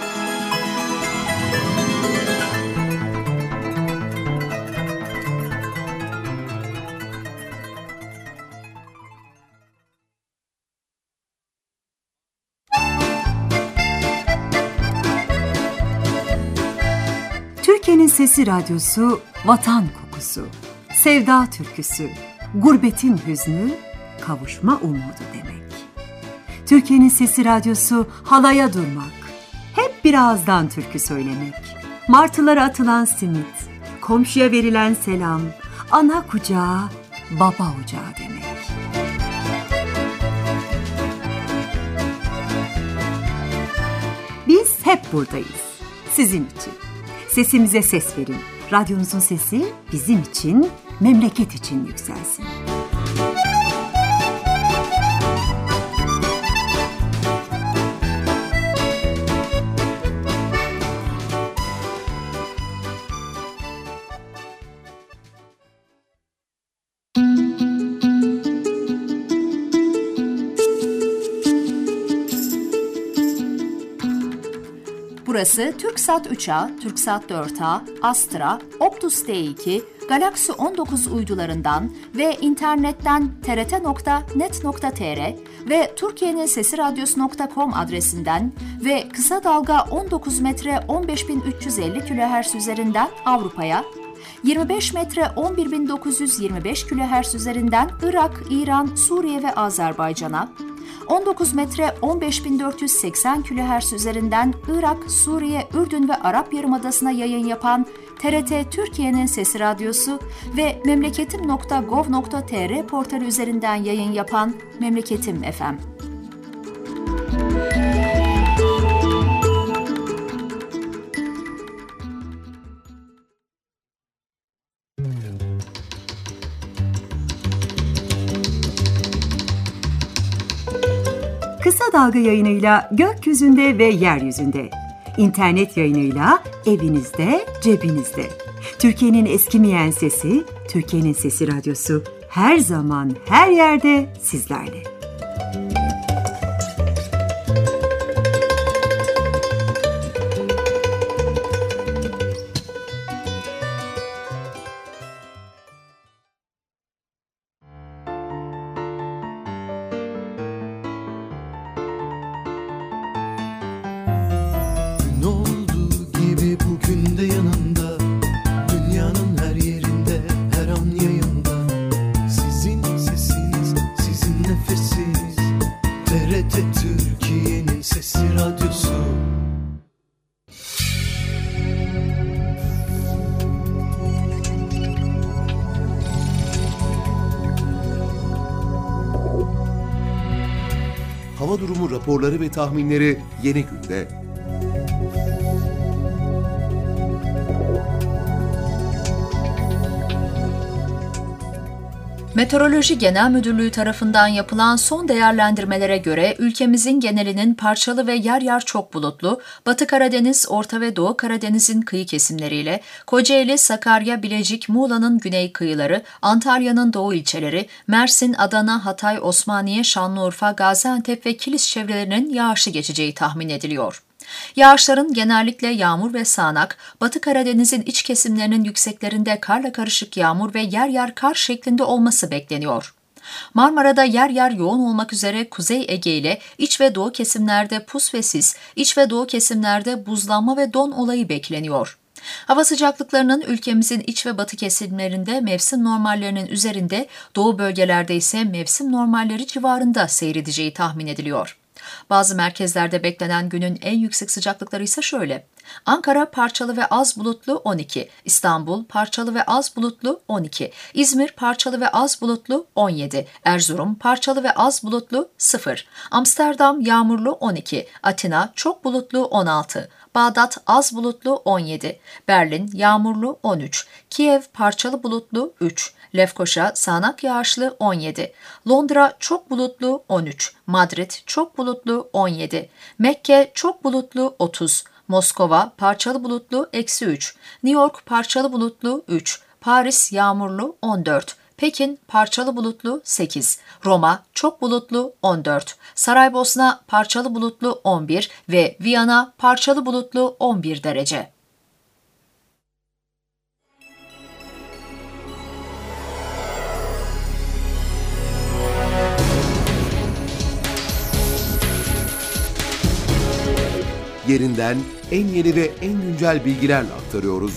Türkiye'nin Sesi Radyosu, vatan kokusu, sevda türküsü, gurbetin hüznü, kavuşma umudu demek. Türkiye'nin Sesi Radyosu, halaya durmak, hep bir ağızdan türkü söylemek. Martılara atılan simit, komşuya verilen selam, ana kucağı, baba ocağı demek. Biz hep buradayız, sizin için. Sesimize ses verin. Radyonuzun sesi bizim için, memleket için yükselsin. Burası TürkSat üç A, TürkSat dört A, Astra, Optus T iki, Galaxy on dokuz uydularından ve internetten t r t nokta net nokta t r ve Türkiye'nin Sesi Radyosu nokta com adresinden ve kısa dalga on dokuz metre on beş bin üç yüz elli kilohertz üzerinden Avrupa'ya, yirmi beş metre on bir bin dokuz yüz yirmi beş kilohertz üzerinden Irak, İran, Suriye ve Azerbaycan'a, on dokuz metre on beş bin dört yüz seksen kilohertz üzerinden Irak, Suriye, Ürdün ve Arap Yarımadası'na yayın yapan T R T Türkiye'nin Sesi Radyosu ve memleketim nokta gov nokta t r portali üzerinden yayın yapan Memleketim F M. Kısa dalga yayınıyla gökyüzünde ve yeryüzünde. İnternet yayınıyla evinizde, cebinizde. Türkiye'nin eskimeyen sesi, Türkiye'nin Sesi Radyosu her zaman, her yerde sizlerle. hava durumu raporları ve tahminleri Yeni Gün'de. Meteoroloji Genel Müdürlüğü tarafından yapılan son değerlendirmelere göre ülkemizin genelinin parçalı ve yer yer çok bulutlu, Batı Karadeniz, Orta ve Doğu Karadeniz'in kıyı kesimleriyle, Kocaeli, Sakarya, Bilecik, Muğla'nın güney kıyıları, Antalya'nın doğu ilçeleri, Mersin, Adana, Hatay, Osmaniye, Şanlıurfa, Gaziantep ve Kilis çevrelerinin yağışlı geçeceği tahmin ediliyor. Yağışların genellikle yağmur ve sağanak, Batı Karadeniz'in iç kesimlerinin yükseklerinde karla karışık yağmur ve yer yer kar şeklinde olması bekleniyor. Marmara'da yer yer yoğun olmak üzere Kuzey Ege ile iç ve doğu kesimlerde pus ve sis, iç ve doğu kesimlerde buzlanma ve don olayı bekleniyor. Hava sıcaklıklarının ülkemizin iç ve batı kesimlerinde mevsim normallerinin üzerinde, doğu bölgelerde ise mevsim normalleri civarında seyredeceği tahmin ediliyor. Bazı merkezlerde beklenen günün en yüksek sıcaklıkları ise şöyle. Ankara parçalı ve az bulutlu on iki, İstanbul parçalı ve az bulutlu on iki, İzmir parçalı ve az bulutlu on yedi, Erzurum parçalı ve az bulutlu sıfır, Amsterdam yağmurlu on iki, Atina çok bulutlu on altı, Bağdat az bulutlu on yedi, Berlin yağmurlu on üç, Kiev parçalı bulutlu üç, Lefkoşa sağanak yağışlı on yedi, Londra çok bulutlu on üç, Madrid çok bulutlu on yedi, Mekke çok bulutlu otuz, Moskova parçalı bulutlu eksi üç, New York parçalı bulutlu üç, Paris yağmurlu on dört, Pekin parçalı bulutlu sekiz, Roma çok bulutlu on dört, Saraybosna parçalı bulutlu on bir ve Viyana parçalı bulutlu on bir derece. Yerinden en yeni ve en güncel bilgilerle aktarıyoruz.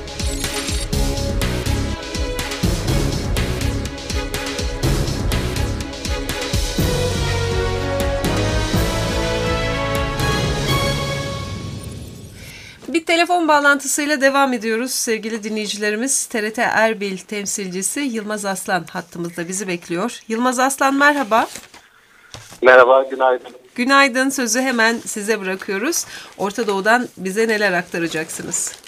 Bir telefon bağlantısıyla devam ediyoruz sevgili dinleyicilerimiz. T R T Erbil temsilcisi Yılmaz Aslan hattımızda bizi bekliyor. Yılmaz Aslan merhaba. Merhaba, günaydın. Günaydın, sözü hemen size bırakıyoruz. Orta Doğu'dan bize neler aktaracaksınız?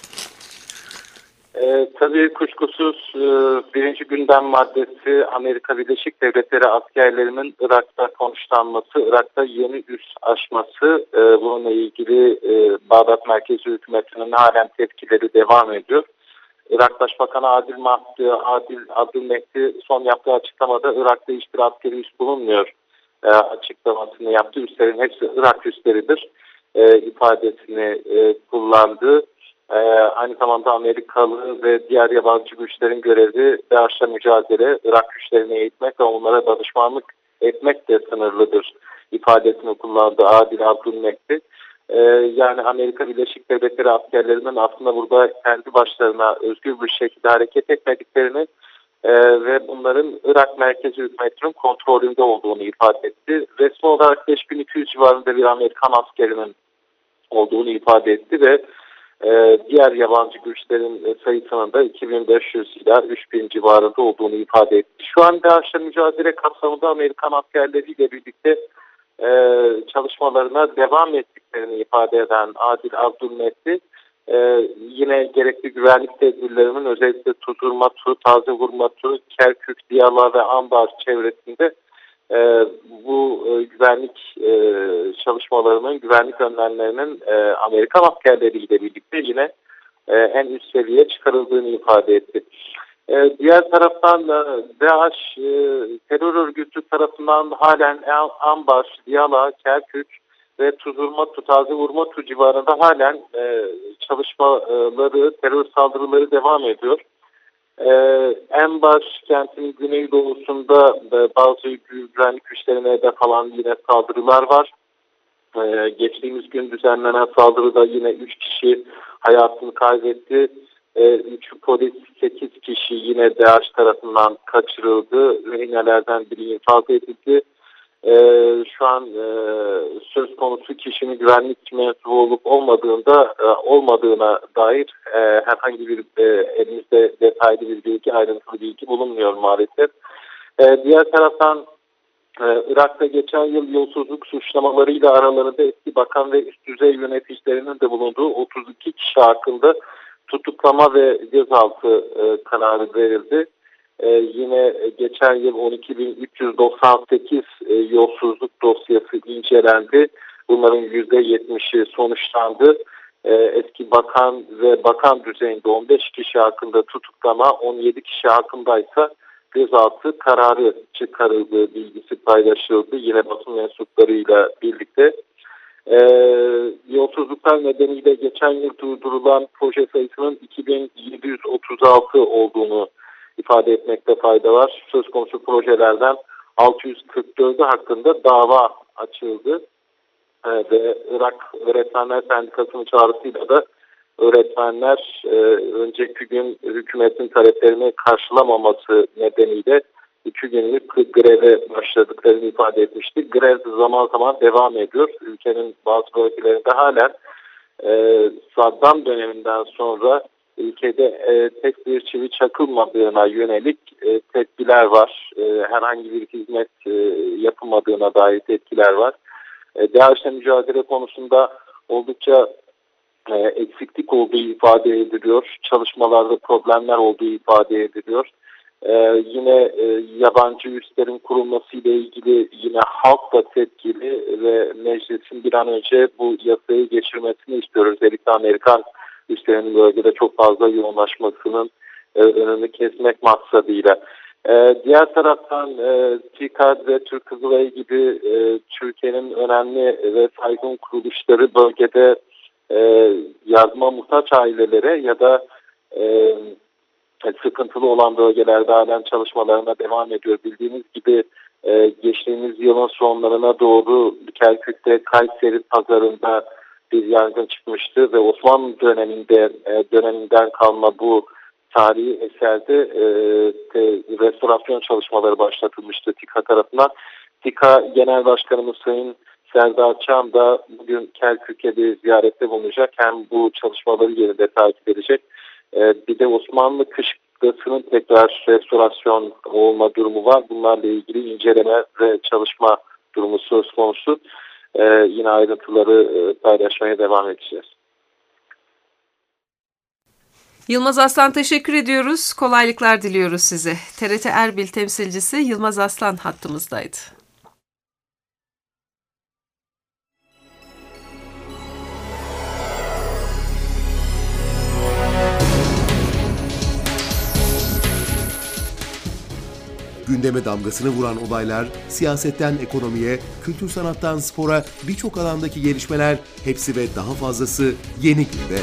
Ee, tabii kuşkusuz e, birinci gündem maddesi Amerika Birleşik Devletleri askerlerinin Irak'ta konuşlanması, Irak'ta yeni üs açması. E, bununla ilgili e, Bağdat merkezi hükümetinin halen tepkileri devam ediyor. Irak Başbakanı Adil Mahdi, Adil Abdülmehdi son yaptığı açıklamada Irak'ta hiçbir askeri üs bulunmuyor e, açıklamasını yaptı. Üslerin hepsi Irak üsleridir e, ifadesini e, kullandı. Ee, aynı zamanda Amerikalı ve diğer yabancı güçlerin görevi DAEŞ'le mücadele, Irak güçlerini eğitmek ve onlara danışmanlık etmek de sınırlıdır ifadesini kullandı Adil Abdülmehdi. Ee, yani Amerika Birleşik Devletleri askerlerinin aslında burada kendi başlarına özgür bir şekilde hareket etmediklerini e, ve bunların Irak merkezi hükümetinin kontrolünde olduğunu ifade etti. Resmi olarak beş bin iki yüz civarında bir Amerikan askerinin olduğunu ifade etti ve Ee, diğer yabancı güçlerin sayısının da iki bin beş yüz ila üç bin civarında olduğunu ifade etti. Şu an DAEŞ'le mücadele kapsamında Amerikan askerleriyle birlikte e, çalışmalarına devam ettiklerini ifade eden Adil Abdülmehdi e, yine gerekli güvenlik tedbirlerinin özellikle Tudurmatu, Taze Vurmatu, Kerkük, Diyala ve Ambar çevresinde Ee, bu e, güvenlik e, çalışmalarının, güvenlik önlemlerinin e, Amerikan askerleriyle birlikte yine e, en üst seviyeye çıkarıldığını ifade etti. E, diğer taraftan da DAEŞ e, terör örgütü tarafından halen Ambar, Diyala, Kerkük ve Tudurmatu, Taze Vurmatu civarında halen e, çalışmaları, terör saldırıları devam ediyor. Ee, Ambar kentinin güneydoğusunda bazı güvenlik güçlerine hedef alan yine saldırılar var. Ee, geçtiğimiz gün düzenlenen saldırıda yine üç kişi hayatını kaybetti. Ee, üç polis, sekiz kişi yine DAEŞ tarafından kaçırıldı. Rehinelerden biri infaz edildi. Ee, şu an e, söz konusu kişinin güvenlik mensubu olup olmadığında e, olmadığına dair e, herhangi bir e, elimizde detaylı bir bilgi, ayrıntılı bilgi bulunmuyor maalesef. E, diğer taraftan Irak'ta geçen yıl yolsuzluk suçlamalarıyla aralarında eski bakan ve üst düzey yöneticilerinin de bulunduğu otuz iki kişi hakkında tutuklama ve gözaltı e, kararı verildi. E, yine geçen yıl on iki bin üç yüz doksan sekiz e, yolsuzluk dosyası incelendi. Bunların yüzde yetmişi sonuçlandı. E, eski bakan ve bakan düzeyinde on beş kişi hakkında tutuklama, on yedi kişi hakkındaysa gözaltı kararı çıkarıldığı bilgisi paylaşıldı. Yine basın mensuplarıyla birlikte. E, yolsuzluklar nedeniyle geçen yıl durdurulan proje sayısının iki bin yedi yüz otuz altı olduğunu ifade etmekte fayda var. Söz konusu projelerden altı yüz kırk dördü hakkında dava açıldı. E, ve Irak Öğretmenler Sendikası'nın çağrısıyla da öğretmenler e, önceki gün hükümetin taleplerini karşılamaması nedeniyle iki günlük greve başladıklarını ifade etmişti. Grev zaman zaman devam ediyor. Ülkenin bazı bölgelerinde halen e, Saddam döneminden sonra ülkede e, tek bir çivi çakılmadığına yönelik e, tepkiler var. E, herhangi bir hizmet e, yapılmadığına dair tepkiler var. E, DAEŞ'le mücadele konusunda oldukça e, eksiklik olduğu ifade ediliyor. Çalışmalarda problemler olduğu ifade ediliyor. Ee, yine e, yabancı üslerin kurulması ile ilgili yine halk da tepkili ve meclisin bir an önce bu yasayı geçirmesini istiyoruz. Özellikle Amerikan üslerinin bölgede çok fazla yoğunlaşmasının e, önünü kesmek maksadıyla. E, diğer taraftan e, TİKAD ve Türk Kızılayı gibi e, Türkiye'nin önemli ve saygın kuruluşları bölgede e, yardıma muhtaç ailelere ya da e, sıkıntılı olan bölgelerde halen çalışmalarına devam ediyor. Bildiğiniz gibi e, geçtiğimiz yılın sonlarına doğru Kerkük'te Kayseri pazarında bir yangın çıkmıştı ve Osmanlı döneminde e, döneminden kalma bu tarihi eserde e, de, restorasyon çalışmaları başlatılmıştı TİKA tarafından. TİKA Genel Başkanımız Sayın Serdar Çam da bugün Kerkük'e bir ziyarette bulunacak. Hem bu çalışmaları yerinde takip edecek. Bir de Osmanlı Kışlası'nın tekrar restorasyon olma durumu var. Bunlarla ilgili inceleme ve çalışma durumu söz konusu. Ee, yine ayrıntıları paylaşmaya devam edeceğiz. Yılmaz Aslan teşekkür ediyoruz. Kolaylıklar diliyoruz size. T R T Erbil temsilcisi Yılmaz Aslan hattımızdaydı. Gündeme damgasını vuran olaylar, siyasetten ekonomiye, kültür sanattan spora birçok alandaki gelişmeler, hepsi ve daha fazlası Yeni Gün'de.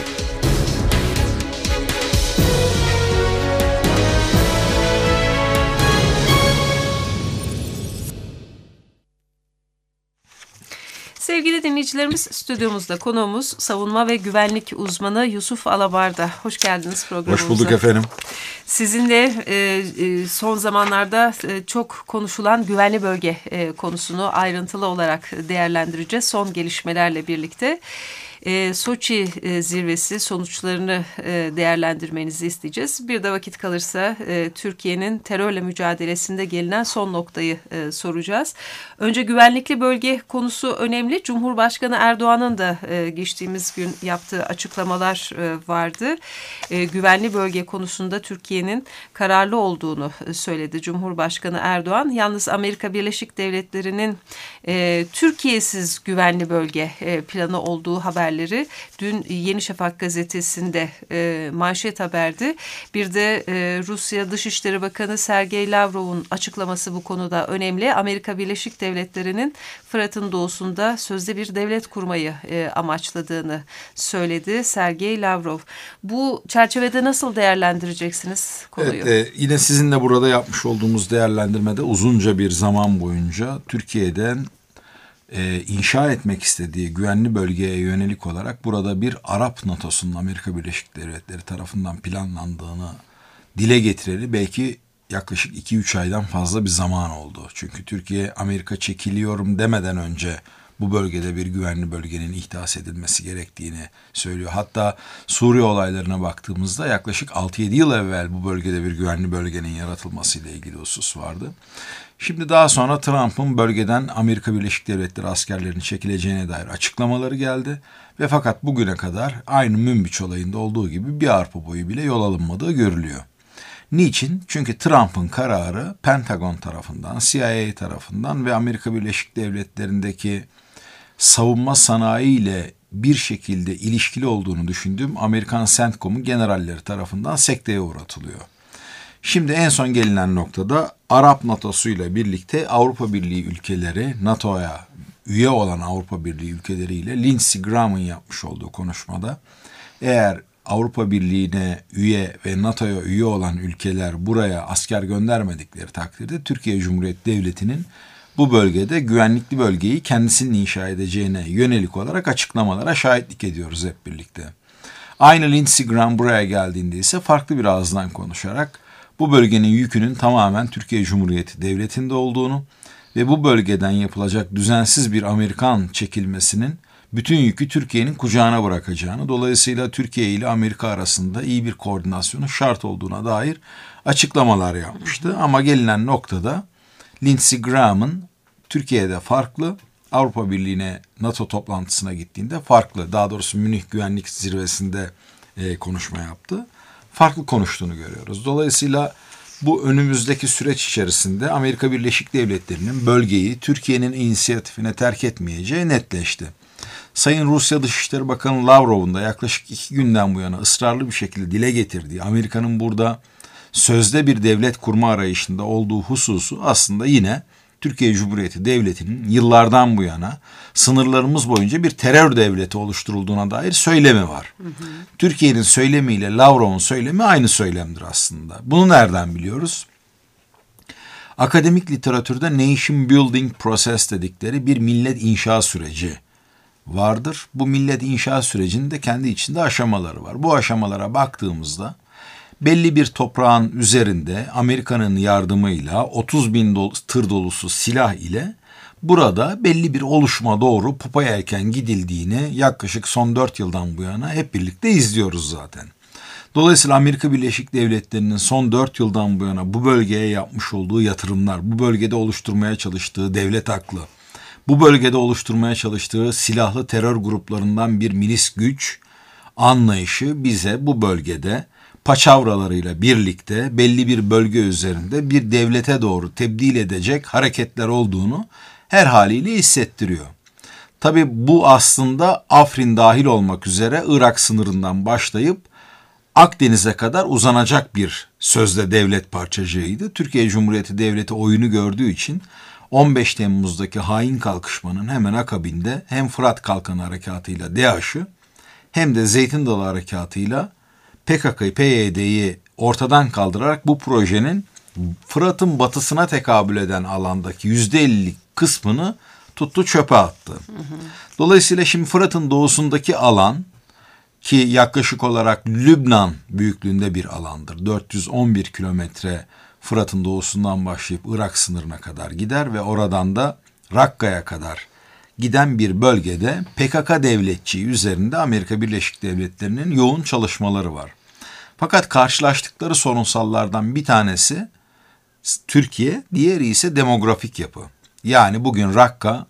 Sevgili dinleyicilerimiz, stüdyomuzda konuğumuz savunma ve güvenlik uzmanı Yusuf Alabar'da. Hoş geldiniz programımıza. Hoş bulduk efendim. Sizinle e, son zamanlarda e, çok konuşulan güvenli bölge e, konusunu ayrıntılı olarak değerlendireceğiz. Son gelişmelerle birlikte. E, Soçi e, zirvesi sonuçlarını e, değerlendirmenizi isteyeceğiz. Bir de vakit kalırsa e, Türkiye'nin terörle mücadelesinde gelinen son noktayı e, soracağız. Önce güvenlikli bölge konusu önemli. Cumhurbaşkanı Erdoğan'ın da e, geçtiğimiz gün yaptığı açıklamalar e, vardı. E, güvenli bölge konusunda Türkiye'nin kararlı olduğunu e, söyledi Cumhurbaşkanı Erdoğan. Yalnız Amerika Birleşik Devletleri'nin e, Türkiye'siz güvenli bölge e, planı olduğu haber dün Yeni Şafak gazetesinde e, manşet haberdi. Bir de e, Rusya Dışişleri Bakanı Sergey Lavrov'un açıklaması bu konuda önemli. Amerika Birleşik Devletleri'nin Fırat'ın doğusunda sözde bir devlet kurmayı e, amaçladığını söyledi Sergey Lavrov. Bu çerçevede nasıl değerlendireceksiniz konuyu? Evet, e, yine sizinle burada yapmış olduğumuz değerlendirmede uzunca bir zaman boyunca Türkiye'den Ee, inşa etmek istediği güvenli bölgeye yönelik olarak burada bir Arap NATO'sunun Amerika Birleşik Devletleri tarafından planlandığını dile getireli belki yaklaşık iki üç aydan fazla bir zaman oldu. Çünkü Türkiye Amerika çekiliyorum demeden önce bu bölgede bir güvenli bölgenin ihdas edilmesi gerektiğini söylüyor. Hatta Suriye olaylarına baktığımızda yaklaşık altı yedi yıl evvel bu bölgede bir güvenli bölgenin yaratılmasıyla ilgili husus vardı. Şimdi daha sonra Trump'ın bölgeden Amerika Birleşik Devletleri askerlerinin çekileceğine dair açıklamaları geldi. Ve fakat bugüne kadar aynı Münbiç olayında olduğu gibi bir arpa boyu bile yol alınmadığı görülüyor. Niçin? Çünkü Trump'ın kararı Pentagon tarafından, C I A tarafından ve Amerika Birleşik Devletleri'ndeki savunma sanayi ile bir şekilde ilişkili olduğunu düşündüğüm Amerikan CENTCOM'un generalleri tarafından sekteye uğratılıyor. Şimdi en son gelinen noktada Arap NATO'su ile birlikte Avrupa Birliği ülkeleri, NATO'ya üye olan Avrupa Birliği ülkeleriyle Lindsey Graham'ın yapmış olduğu konuşmada eğer Avrupa Birliği'ne üye ve NATO'ya üye olan ülkeler buraya asker göndermedikleri takdirde Türkiye Cumhuriyeti Devleti'nin bu bölgede güvenlikli bölgeyi kendisinin inşa edeceğine yönelik olarak açıklamalara şahitlik ediyoruz hep birlikte. Aynı Lindsey Graham buraya geldiğinde ise farklı bir ağızdan konuşarak bu bölgenin yükünün tamamen Türkiye Cumhuriyeti Devleti'nde olduğunu ve bu bölgeden yapılacak düzensiz bir Amerikan çekilmesinin bütün yükü Türkiye'nin kucağına bırakacağını, dolayısıyla Türkiye ile Amerika arasında iyi bir koordinasyonun şart olduğuna dair açıklamalar yapmıştı. Ama gelinen noktada Lindsey Graham'ın Türkiye'de farklı, Avrupa Birliği'ne NATO toplantısına gittiğinde farklı, daha doğrusu Münih Güvenlik Zirvesi'nde e, konuşma yaptı. Farklı konuştuğunu görüyoruz. Dolayısıyla bu önümüzdeki süreç içerisinde Amerika Birleşik Devletleri'nin bölgeyi Türkiye'nin inisiyatifine terk etmeyeceği netleşti. Sayın Rusya Dışişleri Bakanı Lavrov'un da yaklaşık iki günden bu yana ısrarlı bir şekilde dile getirdiği Amerika'nın burada sözde bir devlet kurma arayışında olduğu hususu aslında yine Türkiye Cumhuriyeti Devleti'nin yıllardan bu yana sınırlarımız boyunca bir terör devleti oluşturulduğuna dair söylemi var. Hı hı. Türkiye'nin söylemiyle Lavrov'un söylemi aynı söylemdir aslında. Bunu nereden biliyoruz? Akademik literatürde nation building process dedikleri bir millet inşa süreci vardır. Bu millet inşa sürecinin de kendi içinde aşamaları var. Bu aşamalara baktığımızda belli bir toprağın üzerinde Amerika'nın yardımıyla otuz bin dol- tır dolusu silah ile burada belli bir oluşuma doğru pupa yelken gidildiğini yaklaşık son dört yıldan bu yana hep birlikte izliyoruz zaten. Dolayısıyla Amerika Birleşik Devletleri'nin son dört yıldan bu yana bu bölgeye yapmış olduğu yatırımlar, bu bölgede oluşturmaya çalıştığı devlet aklı, bu bölgede oluşturmaya çalıştığı silahlı terör gruplarından bir milis güç anlayışı bize bu bölgede paçavralarıyla birlikte belli bir bölge üzerinde bir devlete doğru tebdil edecek hareketler olduğunu her haliyle hissettiriyor. Tabii bu aslında Afrin dahil olmak üzere Irak sınırından başlayıp Akdeniz'e kadar uzanacak bir sözde devlet parçacığıydı. Türkiye Cumhuriyeti Devleti oyunu gördüğü için on beş Temmuz'daki hain kalkışmanın hemen akabinde hem Fırat Kalkanı Harekatı'yla DAEŞ'ı hem de Zeytin Dalı Harekatı'yla P K K'yı, P Y D'yi ortadan kaldırarak bu projenin Fırat'ın batısına tekabül eden alandaki yüzde ellilik kısmını tuttu çöpe attı. Hı hı. Dolayısıyla şimdi Fırat'ın doğusundaki alan ki yaklaşık olarak Lübnan büyüklüğünde bir alandır. dört yüz on bir kilometre Fırat'ın doğusundan başlayıp Irak sınırına kadar gider ve oradan da Rakka'ya kadar giden bir bölgede P K K devletçiği üzerinde Amerika Birleşik Devletleri'nin yoğun çalışmaları var. Fakat karşılaştıkları sorunsallardan bir tanesi Türkiye, diğeri ise demografik yapı. Yani bugün Rakka,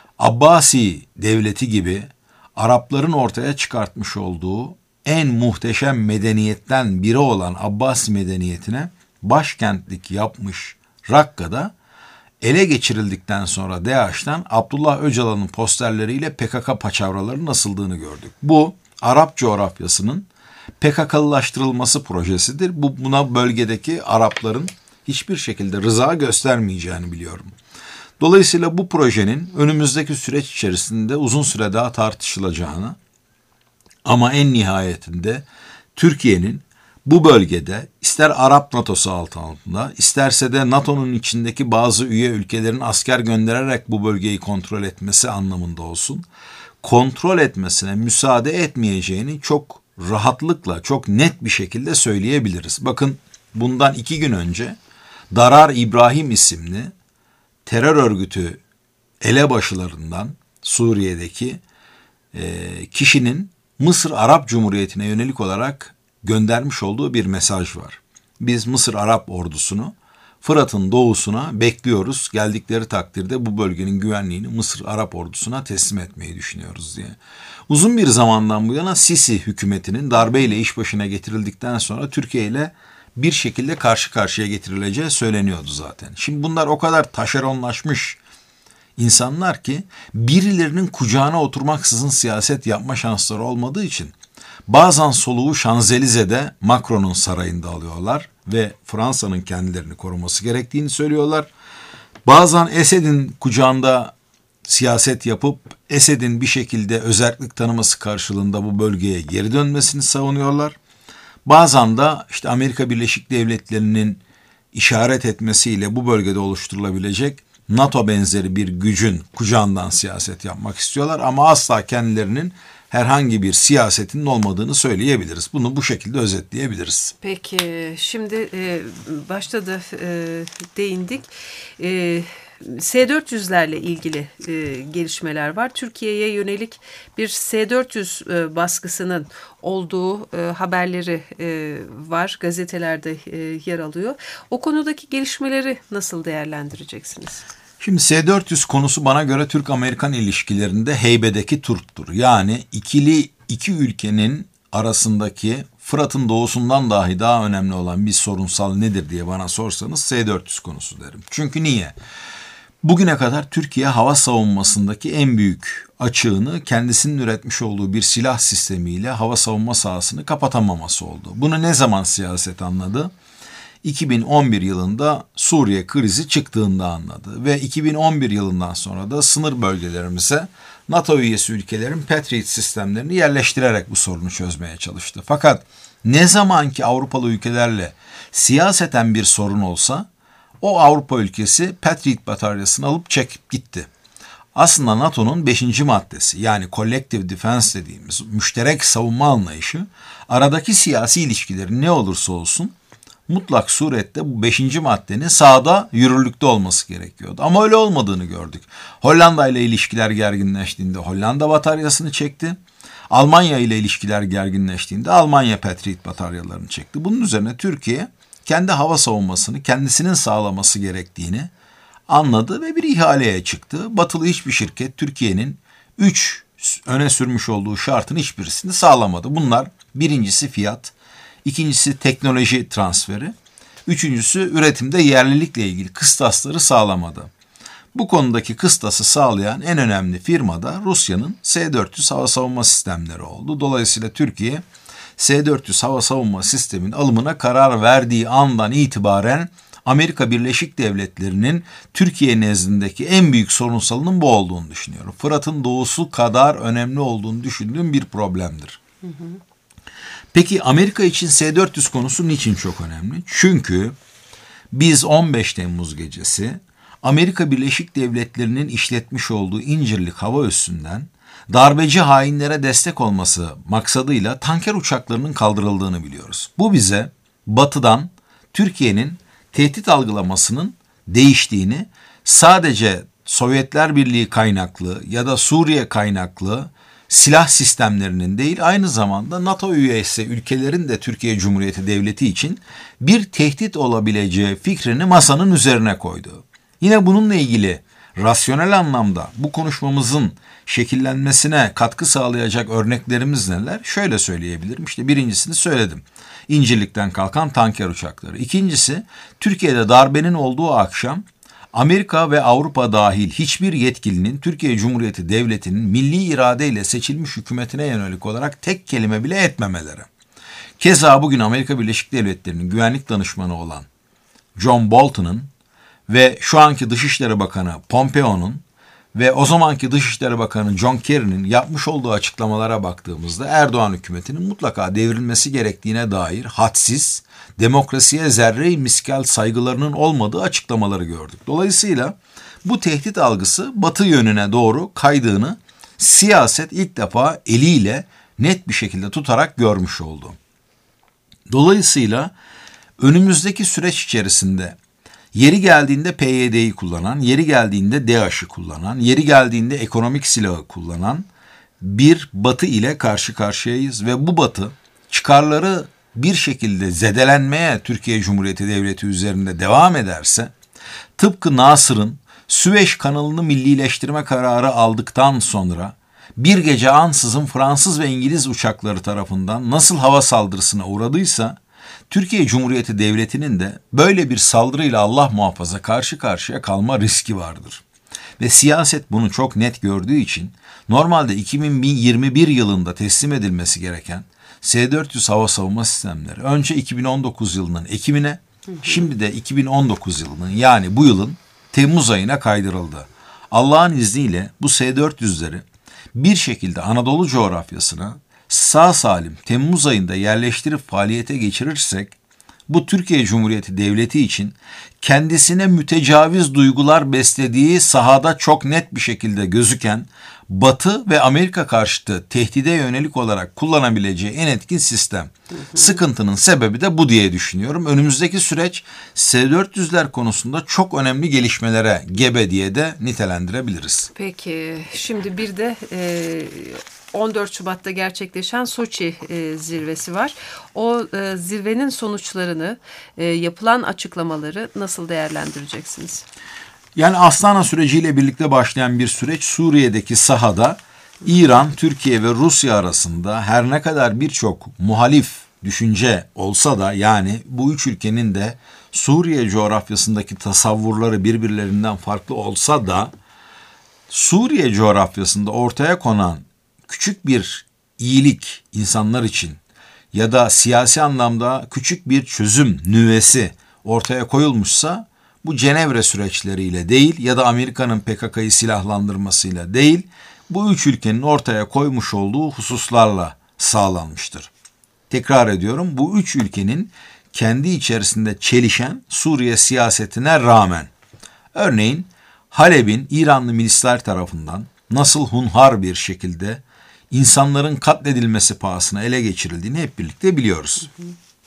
Abbasi devleti gibi Arapların ortaya çıkartmış olduğu en muhteşem medeniyetten biri olan Abbasi medeniyetine başkentlik yapmış Rakka'da ele geçirildikten sonra DAEŞ'ten Abdullah Öcalan'ın posterleriyle P K K paçavralarının asıldığını gördük. Bu Arap coğrafyasının P K K'lılaştırılması projesidir. Bu buna bölgedeki Arapların hiçbir şekilde rıza göstermeyeceğini biliyorum. Dolayısıyla bu projenin önümüzdeki süreç içerisinde uzun süre daha tartışılacağını ama en nihayetinde Türkiye'nin bu bölgede ister Arap NATO'su altında isterse de NATO'nun içindeki bazı üye ülkelerin asker göndererek bu bölgeyi kontrol etmesi anlamında olsun, kontrol etmesine müsaade etmeyeceğini çok rahatlıkla, çok net bir şekilde söyleyebiliriz. Bakın bundan iki gün önce Darar İbrahim isimli terör örgütü elebaşılarından Suriye'deki e, kişinin Mısır Arap Cumhuriyeti'ne yönelik olarak göndermiş olduğu bir mesaj var. Biz Mısır Arap ordusunu Fırat'ın doğusuna bekliyoruz. Geldikleri takdirde bu bölgenin güvenliğini Mısır Arap ordusuna teslim etmeyi düşünüyoruz diye. Uzun bir zamandan bu yana Sisi hükümetinin darbeyle iş başına getirildikten sonra Türkiye ile bir şekilde karşı karşıya getirileceği söyleniyordu zaten. Şimdi bunlar o kadar taşeronlaşmış insanlar ki birilerinin kucağına oturmaksızın siyaset yapma şansları olmadığı için bazen soluğu Şanzelize'de Macron'un sarayında alıyorlar ve Fransa'nın kendilerini koruması gerektiğini söylüyorlar. Bazen Esed'in kucağında siyaset yapıp Esed'in bir şekilde özerklik tanıması karşılığında bu bölgeye geri dönmesini savunuyorlar. Bazen de işte Amerika Birleşik Devletleri'nin işaret etmesiyle bu bölgede oluşturulabilecek NATO benzeri bir gücün kucağından siyaset yapmak istiyorlar ama asla kendilerinin herhangi bir siyasetinin olmadığını söyleyebiliriz. Bunu bu şekilde özetleyebiliriz. Peki, şimdi e, başta da e, değindik. E, S dört yüzlerle ilgili e, gelişmeler var. Türkiye'ye yönelik bir S dört yüz e, baskısının olduğu e, haberleri e, var. Gazetelerde e, yer alıyor. O konudaki gelişmeleri nasıl değerlendireceksiniz? Şimdi S dört yüz konusu bana göre Türk-Amerikan ilişkilerinde heybedeki turptur. Yani ikili iki ülkenin arasındaki Fırat'ın doğusundan dahi daha önemli olan bir sorunsal nedir diye bana sorsanız S dört yüz konusu derim. Çünkü niye? Bugüne kadar Türkiye hava savunmasındaki en büyük açığını kendisinin üretmiş olduğu bir silah sistemiyle hava savunma sahasını kapatamaması oldu. Bunu ne zaman siyaset anladı? iki bin on bir yılında Suriye krizi çıktığında anladı ve iki bin on bir yılından sonra da sınır bölgelerimize NATO üyesi ülkelerin Patriot sistemlerini yerleştirerek bu sorunu çözmeye çalıştı. Fakat ne zaman ki Avrupalı ülkelerle siyaseten bir sorun olsa o Avrupa ülkesi Patriot bataryasını alıp çekip gitti. Aslında NATO'nun beşinci maddesi yani Collective Defense dediğimiz müşterek savunma anlayışı aradaki siyasi ilişkilerin ne olursa olsun mutlak surette bu beşinci maddenin sahada yürürlükte olması gerekiyordu. Ama öyle olmadığını gördük. Hollanda ile ilişkiler gerginleştiğinde Hollanda bataryasını çekti. Almanya ile ilişkiler gerginleştiğinde Almanya Patriot bataryalarını çekti. Bunun üzerine Türkiye kendi hava savunmasını kendisinin sağlaması gerektiğini anladı ve bir ihaleye çıktı. Batılı hiçbir şirket Türkiye'nin üç öne sürmüş olduğu şartın hiçbirisini sağlamadı. Bunlar birincisi fiyat, İkincisi teknoloji transferi, üçüncüsü üretimde yerlilikle ilgili kıstasları sağlamadı. Bu konudaki kıstası sağlayan en önemli firma da Rusya'nın S dört yüz hava savunma sistemleri oldu. Dolayısıyla Türkiye S dört yüz hava savunma sisteminin alımına karar verdiği andan itibaren Amerika Birleşik Devletleri'nin Türkiye nezdindeki en büyük sorunsalının bu olduğunu düşünüyorum. Fırat'ın doğusu kadar önemli olduğunu düşündüğüm bir problemdir. Hı hı. Peki Amerika için S dört yüz konusu niçin çok önemli? Çünkü biz on beş Temmuz gecesi Amerika Birleşik Devletleri'nin işletmiş olduğu İncirlik hava üssünden darbeci hainlere destek olması maksadıyla tanker uçaklarının kaldırıldığını biliyoruz. Bu bize batıdan Türkiye'nin tehdit algılamasının değiştiğini, sadece Sovyetler Birliği kaynaklı ya da Suriye kaynaklı silah sistemlerinin değil, aynı zamanda NATO üyesi ülkelerin de Türkiye Cumhuriyeti Devleti için bir tehdit olabileceği fikrini masanın üzerine koydu. Yine bununla ilgili rasyonel anlamda bu konuşmamızın şekillenmesine katkı sağlayacak örneklerimiz neler? Şöyle söyleyebilirim. İşte birincisini söyledim. İncirlik'ten kalkan tanker uçakları. İkincisi, Türkiye'de darbenin olduğu akşam Amerika ve Avrupa dahil hiçbir yetkilinin Türkiye Cumhuriyeti Devleti'nin milli iradeyle seçilmiş hükümetine yönelik olarak tek kelime bile etmemeleri. Keza bugün Amerika Birleşik Devletleri'nin güvenlik danışmanı olan John Bolton'un ve şu anki Dışişleri Bakanı Pompeo'nun ve o zamanki Dışişleri Bakanı John Kerry'nin yapmış olduğu açıklamalara baktığımızda Erdoğan hükümetinin mutlaka devrilmesi gerektiğine dair hadsiz, demokrasiye zerre-i miskal saygılarının olmadığı açıklamaları gördük. Dolayısıyla bu tehdit algısı Batı yönüne doğru kaydığını siyaset ilk defa eliyle net bir şekilde tutarak görmüş oldu. Dolayısıyla önümüzdeki süreç içerisinde Yeri geldiğinde P Y D'yi kullanan, yeri geldiğinde DAEŞ'i kullanan, yeri geldiğinde ekonomik silahı kullanan bir Batı ile karşı karşıyayız ve bu Batı çıkarları bir şekilde zedelenmeye Türkiye Cumhuriyeti Devleti üzerinde devam ederse, tıpkı Nasır'ın Süveyş kanalını millileştirme kararı aldıktan sonra bir gece ansızın Fransız ve İngiliz uçakları tarafından nasıl hava saldırısına uğradıysa, Türkiye Cumhuriyeti Devleti'nin de böyle bir saldırıyla Allah muhafaza karşı karşıya kalma riski vardır. Ve siyaset bunu çok net gördüğü için normalde iki bin yirmi bir yılında teslim edilmesi gereken S dört yüz hava savunma sistemleri önce iki bin on dokuz yılının Ekim'ine, şimdi de iki bin on dokuz yılının yani bu yılın Temmuz ayına kaydırıldı. Allah'ın izniyle bu S dört yüzleri bir şekilde Anadolu coğrafyasına sağ salim Temmuz ayında yerleştirip faaliyete geçirirsek, bu Türkiye Cumhuriyeti Devleti için kendisine mütecaviz duygular beslediği sahada çok net bir şekilde gözüken Batı ve Amerika karşıtı tehdide yönelik olarak kullanabileceği en etkin sistem. Hı hı. Sıkıntının sebebi de bu diye düşünüyorum. Önümüzdeki süreç S dört yüzler konusunda çok önemli gelişmelere gebe diye de nitelendirebiliriz. Peki şimdi bir de e, on dört Şubat'ta gerçekleşen Soçi e, zirvesi var. O e, zirvenin sonuçlarını, e, yapılan açıklamaları nasıl değerlendireceksiniz? Yani Astana süreciyle birlikte başlayan bir süreç Suriye'deki sahada İran, Türkiye ve Rusya arasında her ne kadar birçok muhalif düşünce olsa da, yani bu üç ülkenin de Suriye coğrafyasındaki tasavvurları birbirlerinden farklı olsa da Suriye coğrafyasında ortaya konan küçük bir iyilik insanlar için ya da siyasi anlamda küçük bir çözüm nüvesi ortaya koyulmuşsa, bu Cenevre süreçleriyle değil ya da Amerika'nın P K K'yı silahlandırmasıyla değil, bu üç ülkenin ortaya koymuş olduğu hususlarla sağlanmıştır. Tekrar ediyorum, bu üç ülkenin kendi içerisinde çelişen Suriye siyasetine rağmen, örneğin Halep'in İranlı milisler tarafından nasıl hunhar bir şekilde insanların katledilmesi pahasına ele geçirildiğini hep birlikte biliyoruz. Hı hı.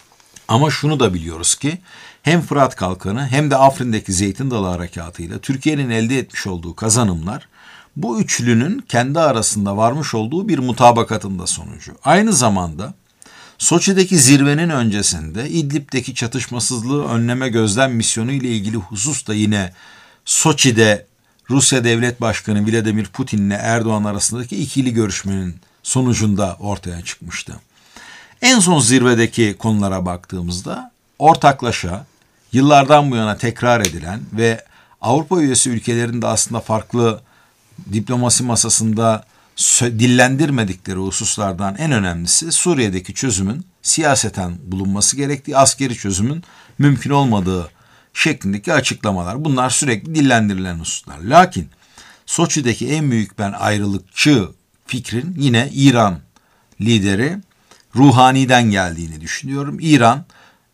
Ama şunu da biliyoruz ki hem Fırat Kalkanı hem de Afrin'deki Zeytin Dalı Harekatı'yla Türkiye'nin elde etmiş olduğu kazanımlar bu üçlünün kendi arasında varmış olduğu bir mutabakatın da sonucu. Aynı zamanda Soçi'deki zirvenin öncesinde İdlib'deki çatışmasızlığı önleme gözlem misyonu ile ilgili husus da yine Soçi'de Rusya Devlet Başkanı Vladimir Putin ile Erdoğan arasındaki ikili görüşmenin sonucunda ortaya çıkmıştı. En son zirvedeki konulara baktığımızda ortaklaşa yıllardan bu yana tekrar edilen ve Avrupa üyesi ülkelerin de aslında farklı diplomasi masasında dillendirmedikleri hususlardan en önemlisi Suriye'deki çözümün siyaseten bulunması gerektiği, askeri çözümün mümkün olmadığı şeklindeki açıklamalar. Bunlar sürekli dillendirilen hususlar. Lakin Soçi'deki en büyük ben ayrılıkçı fikrin yine İran lideri Ruhani'den geldiğini düşünüyorum. İran,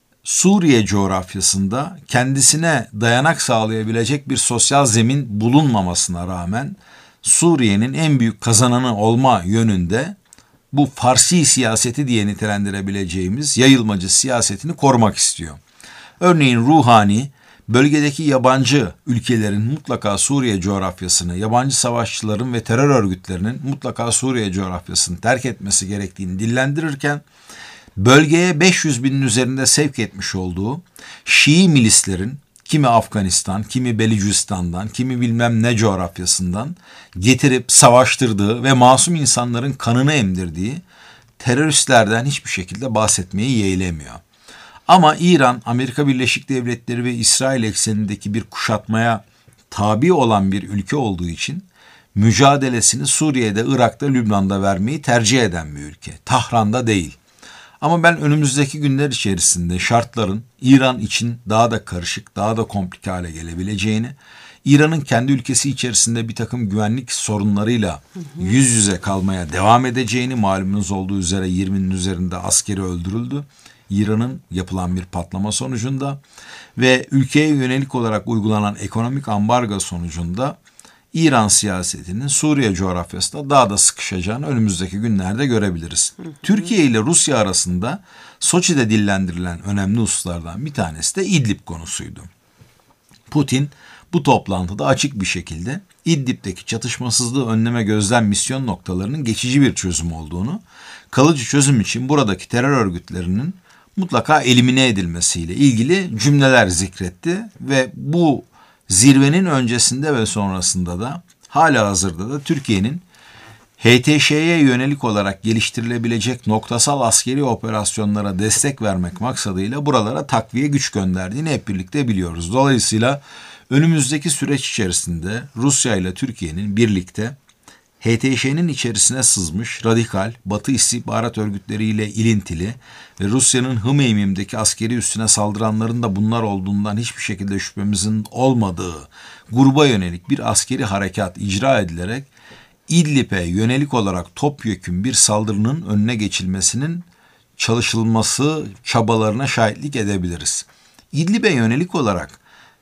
Suriye coğrafyasında kendisine dayanak sağlayabilecek bir sosyal zemin bulunmamasına rağmen Suriye'nin en büyük kazananı olma yönünde bu Farsi siyaseti diye nitelendirebileceğimiz yayılmacı siyasetini korumak istiyor. Örneğin Ruhani, bölgedeki yabancı ülkelerin mutlaka Suriye coğrafyasını, yabancı savaşçıların ve terör örgütlerinin mutlaka Suriye coğrafyasını terk etmesi gerektiğini dillendirirken, bölgeye beş yüz binin üzerinde sevk etmiş olduğu Şii milislerin, kimi Afganistan, kimi Belucistan'dan, kimi bilmem ne coğrafyasından getirip savaştırdığı ve masum insanların kanını emdirdiği teröristlerden hiçbir şekilde bahsetmeyi yeğlemiyor. Ama İran, Amerika Birleşik Devletleri ve İsrail eksenindeki bir kuşatmaya tabi olan bir ülke olduğu için mücadelesini Suriye'de, Irak'ta, Lübnan'da vermeyi tercih eden bir ülke. Tahran'da değil. Ama ben önümüzdeki günler içerisinde şartların İran için daha da karışık, daha da komplike hale gelebileceğini, İran'ın kendi ülkesi içerisinde bir takım güvenlik sorunlarıyla yüz yüze kalmaya devam edeceğini, malumunuz olduğu üzere yirminin üzerinde askeri öldürüldü. İran'ın yapılan bir patlama sonucunda ve ülkeye yönelik olarak uygulanan ekonomik ambargo sonucunda İran siyasetinin Suriye coğrafyasında daha da sıkışacağını önümüzdeki günlerde görebiliriz. Hı hı. Türkiye ile Rusya arasında Soçi'de dillendirilen önemli hususlardan bir tanesi de İdlib konusuydu. Putin bu toplantıda açık bir şekilde İdlib'deki çatışmasızlığı önleme gözlem misyon noktalarının geçici bir çözüm olduğunu, kalıcı çözüm için buradaki terör örgütlerinin mutlaka elimine edilmesiyle ilgili cümleler zikretti ve bu zirvenin öncesinde ve sonrasında da halihazırda da Türkiye'nin H T Ş'ye yönelik olarak geliştirilebilecek noktasal askeri operasyonlara destek vermek maksadıyla buralara takviye güç gönderdiğini hep birlikte biliyoruz. Dolayısıyla önümüzdeki süreç içerisinde Rusya ile Türkiye'nin birlikte H T Ş'nin içerisine sızmış radikal Batı istihbarat örgütleriyle ilintili ve Rusya'nın Hmeymim'deki askeri üssüne saldıranların da bunlar olduğundan hiçbir şekilde şüphemizin olmadığı gruba yönelik bir askeri harekat icra edilerek İdlib'e yönelik olarak topyekün bir saldırının önüne geçilmesinin çalışılması çabalarına şahitlik edebiliriz. İdlib'e yönelik olarak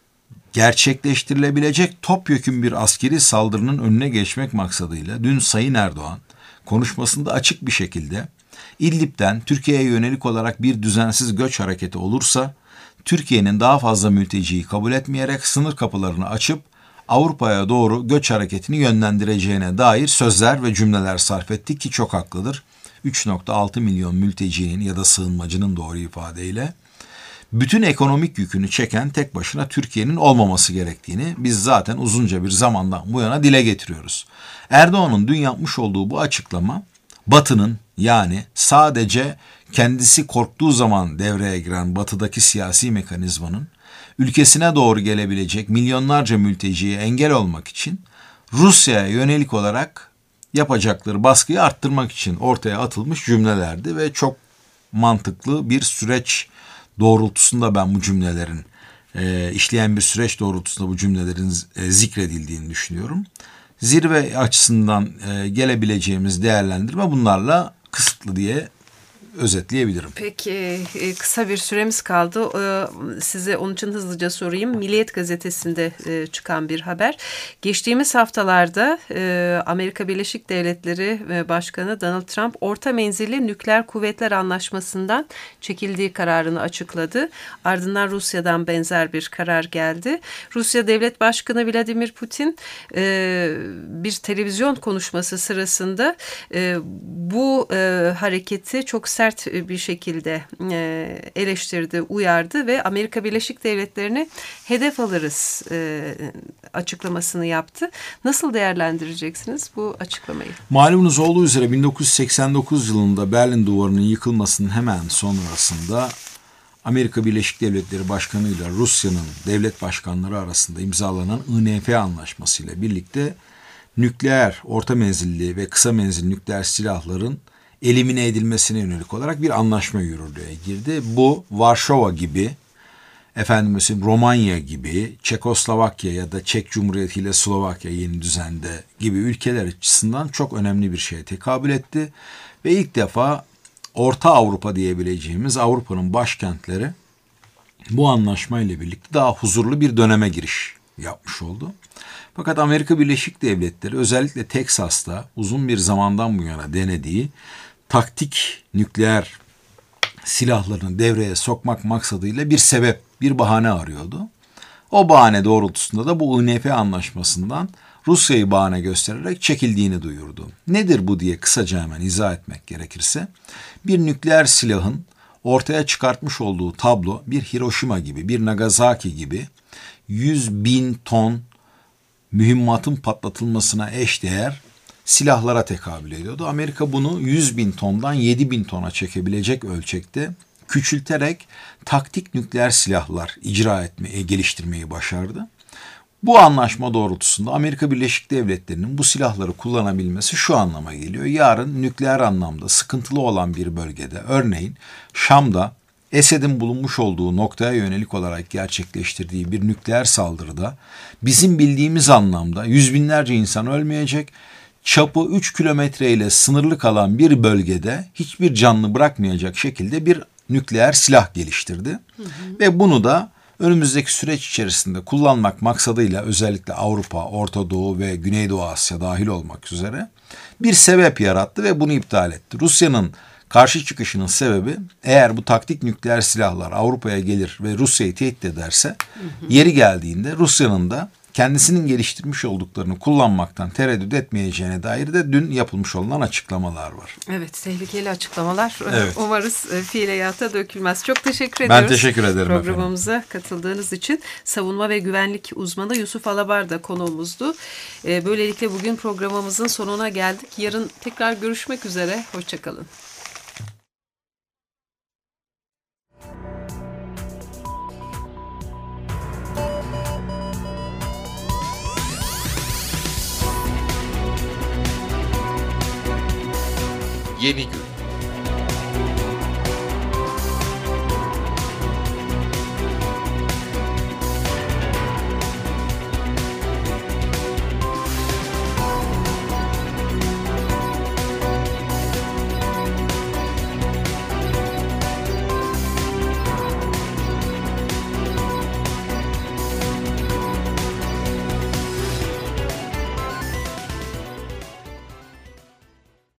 gerçekleştirilebilecek topyekün bir askeri saldırının önüne geçmek maksadıyla dün Sayın Erdoğan konuşmasında açık bir şekilde İdlib'den Türkiye'ye yönelik olarak bir düzensiz göç hareketi olursa Türkiye'nin daha fazla mülteciyi kabul etmeyerek sınır kapılarını açıp Avrupa'ya doğru göç hareketini yönlendireceğine dair sözler ve cümleler sarf etti ki çok haklıdır. üç virgül altı milyon mültecinin ya da sığınmacının doğru ifadeyle bütün ekonomik yükünü çeken tek başına Türkiye'nin olmaması gerektiğini biz zaten uzunca bir zamandan bu yana dile getiriyoruz. Erdoğan'ın dün yapmış olduğu bu açıklama Batı'nın, yani sadece kendisi korktuğu zaman devreye giren Batı'daki siyasi mekanizmanın ülkesine doğru gelebilecek milyonlarca mülteciye engel olmak için Rusya'ya yönelik olarak yapacakları baskıyı arttırmak için ortaya atılmış cümlelerdi ve çok mantıklı bir süreç doğrultusunda ben bu cümlelerin e, işleyen bir süreç doğrultusunda bu cümlelerin e, zikredildiğini düşünüyorum. Zirve açısından e, gelebileceğimiz değerlendirme bunlarla kısıtlı diye özetleyebilirim. Peki kısa bir süremiz kaldı. Size onun için hızlıca sorayım. Milliyet gazetesinde çıkan bir haber. Geçtiğimiz haftalarda Amerika Birleşik Devletleri Başkanı Donald Trump orta menzilli nükleer kuvvetler anlaşmasından çekildiği kararını açıkladı. Ardından Rusya'dan benzer bir karar geldi. Rusya Devlet Başkanı Vladimir Putin bir televizyon konuşması sırasında bu hareketi çok sert bir şekilde eleştirdi, uyardı ve Amerika Birleşik Devletleri'ni hedef alırız açıklamasını yaptı. Nasıl değerlendireceksiniz bu açıklamayı? Malumunuz olduğu üzere bin dokuz yüz seksen dokuz yılında Berlin Duvarı'nın yıkılmasının hemen sonrasında Amerika Birleşik Devletleri Başkanı ile Rusya'nın devlet başkanları arasında imzalanan I N F Anlaşması ile birlikte nükleer, orta menzilli ve kısa menzilli nükleer silahların elimine edilmesine yönelik olarak bir anlaşma yürürlüğe girdi. Bu Varşova gibi, efendim mesela Romanya gibi, Çekoslovakya ya da Çek Cumhuriyeti ile Slovakya yeni düzende gibi ülkeler açısından çok önemli bir şeye tekabül etti. Ve ilk defa Orta Avrupa diyebileceğimiz Avrupa'nın başkentleri bu anlaşma ile birlikte daha huzurlu bir döneme giriş yapmış oldu. Fakat Amerika Birleşik Devletleri özellikle Teksas'ta uzun bir zamandan bu yana denediği taktik nükleer silahlarını devreye sokmak maksadıyla bir sebep, bir bahane arıyordu. O bahane doğrultusunda da bu I N F Anlaşması'ndan Rusya'yı bahane göstererek çekildiğini duyurdu. Nedir bu diye kısaca hemen izah etmek gerekirse, bir nükleer silahın ortaya çıkartmış olduğu tablo bir Hiroşima gibi, bir Nagasaki gibi yüz bin ton mühimmatın patlatılmasına eşdeğer silahlara tekabül ediyordu. Amerika bunu yüz bin tondan yedi bin tona çekebilecek ölçekte küçülterek taktik nükleer silahlar icra etmeyi, geliştirmeyi başardı. Bu anlaşma doğrultusunda Amerika Birleşik Devletleri'nin bu silahları kullanabilmesi şu anlama geliyor. Yarın nükleer anlamda sıkıntılı olan bir bölgede, örneğin Şam'da Esed'in bulunmuş olduğu noktaya yönelik olarak gerçekleştirdiği bir nükleer saldırıda bizim bildiğimiz anlamda yüz binlerce insan ölmeyecek, çapı üç kilometre ile sınırlı kalan bir bölgede hiçbir canlı bırakmayacak şekilde bir nükleer silah geliştirdi. Hı hı. Ve bunu da önümüzdeki süreç içerisinde kullanmak maksadıyla özellikle Avrupa, Orta Doğu ve Güneydoğu Asya dahil olmak üzere bir sebep yarattı ve bunu iptal etti. Rusya'nın Karşı çıkışının sebebi, eğer bu taktik nükleer silahlar Avrupa'ya gelir ve Rusya'yı tehdit ederse, hı hı. yeri geldiğinde Rusya'nın da kendisinin geliştirmiş olduklarını kullanmaktan tereddüt etmeyeceğine dair de dün yapılmış olan açıklamalar var. Evet, tehlikeli açıklamalar. Evet. Umarız fiiliyata dökülmez. Çok teşekkür ediyoruz. Ben teşekkür ederim efendim. Programımıza katıldığınız için. Savunma ve güvenlik uzmanı Yusuf Alabar da konuğumuzdu. Böylelikle bugün programımızın sonuna geldik. Yarın tekrar görüşmek üzere. Hoşçakalın. Yeni gün.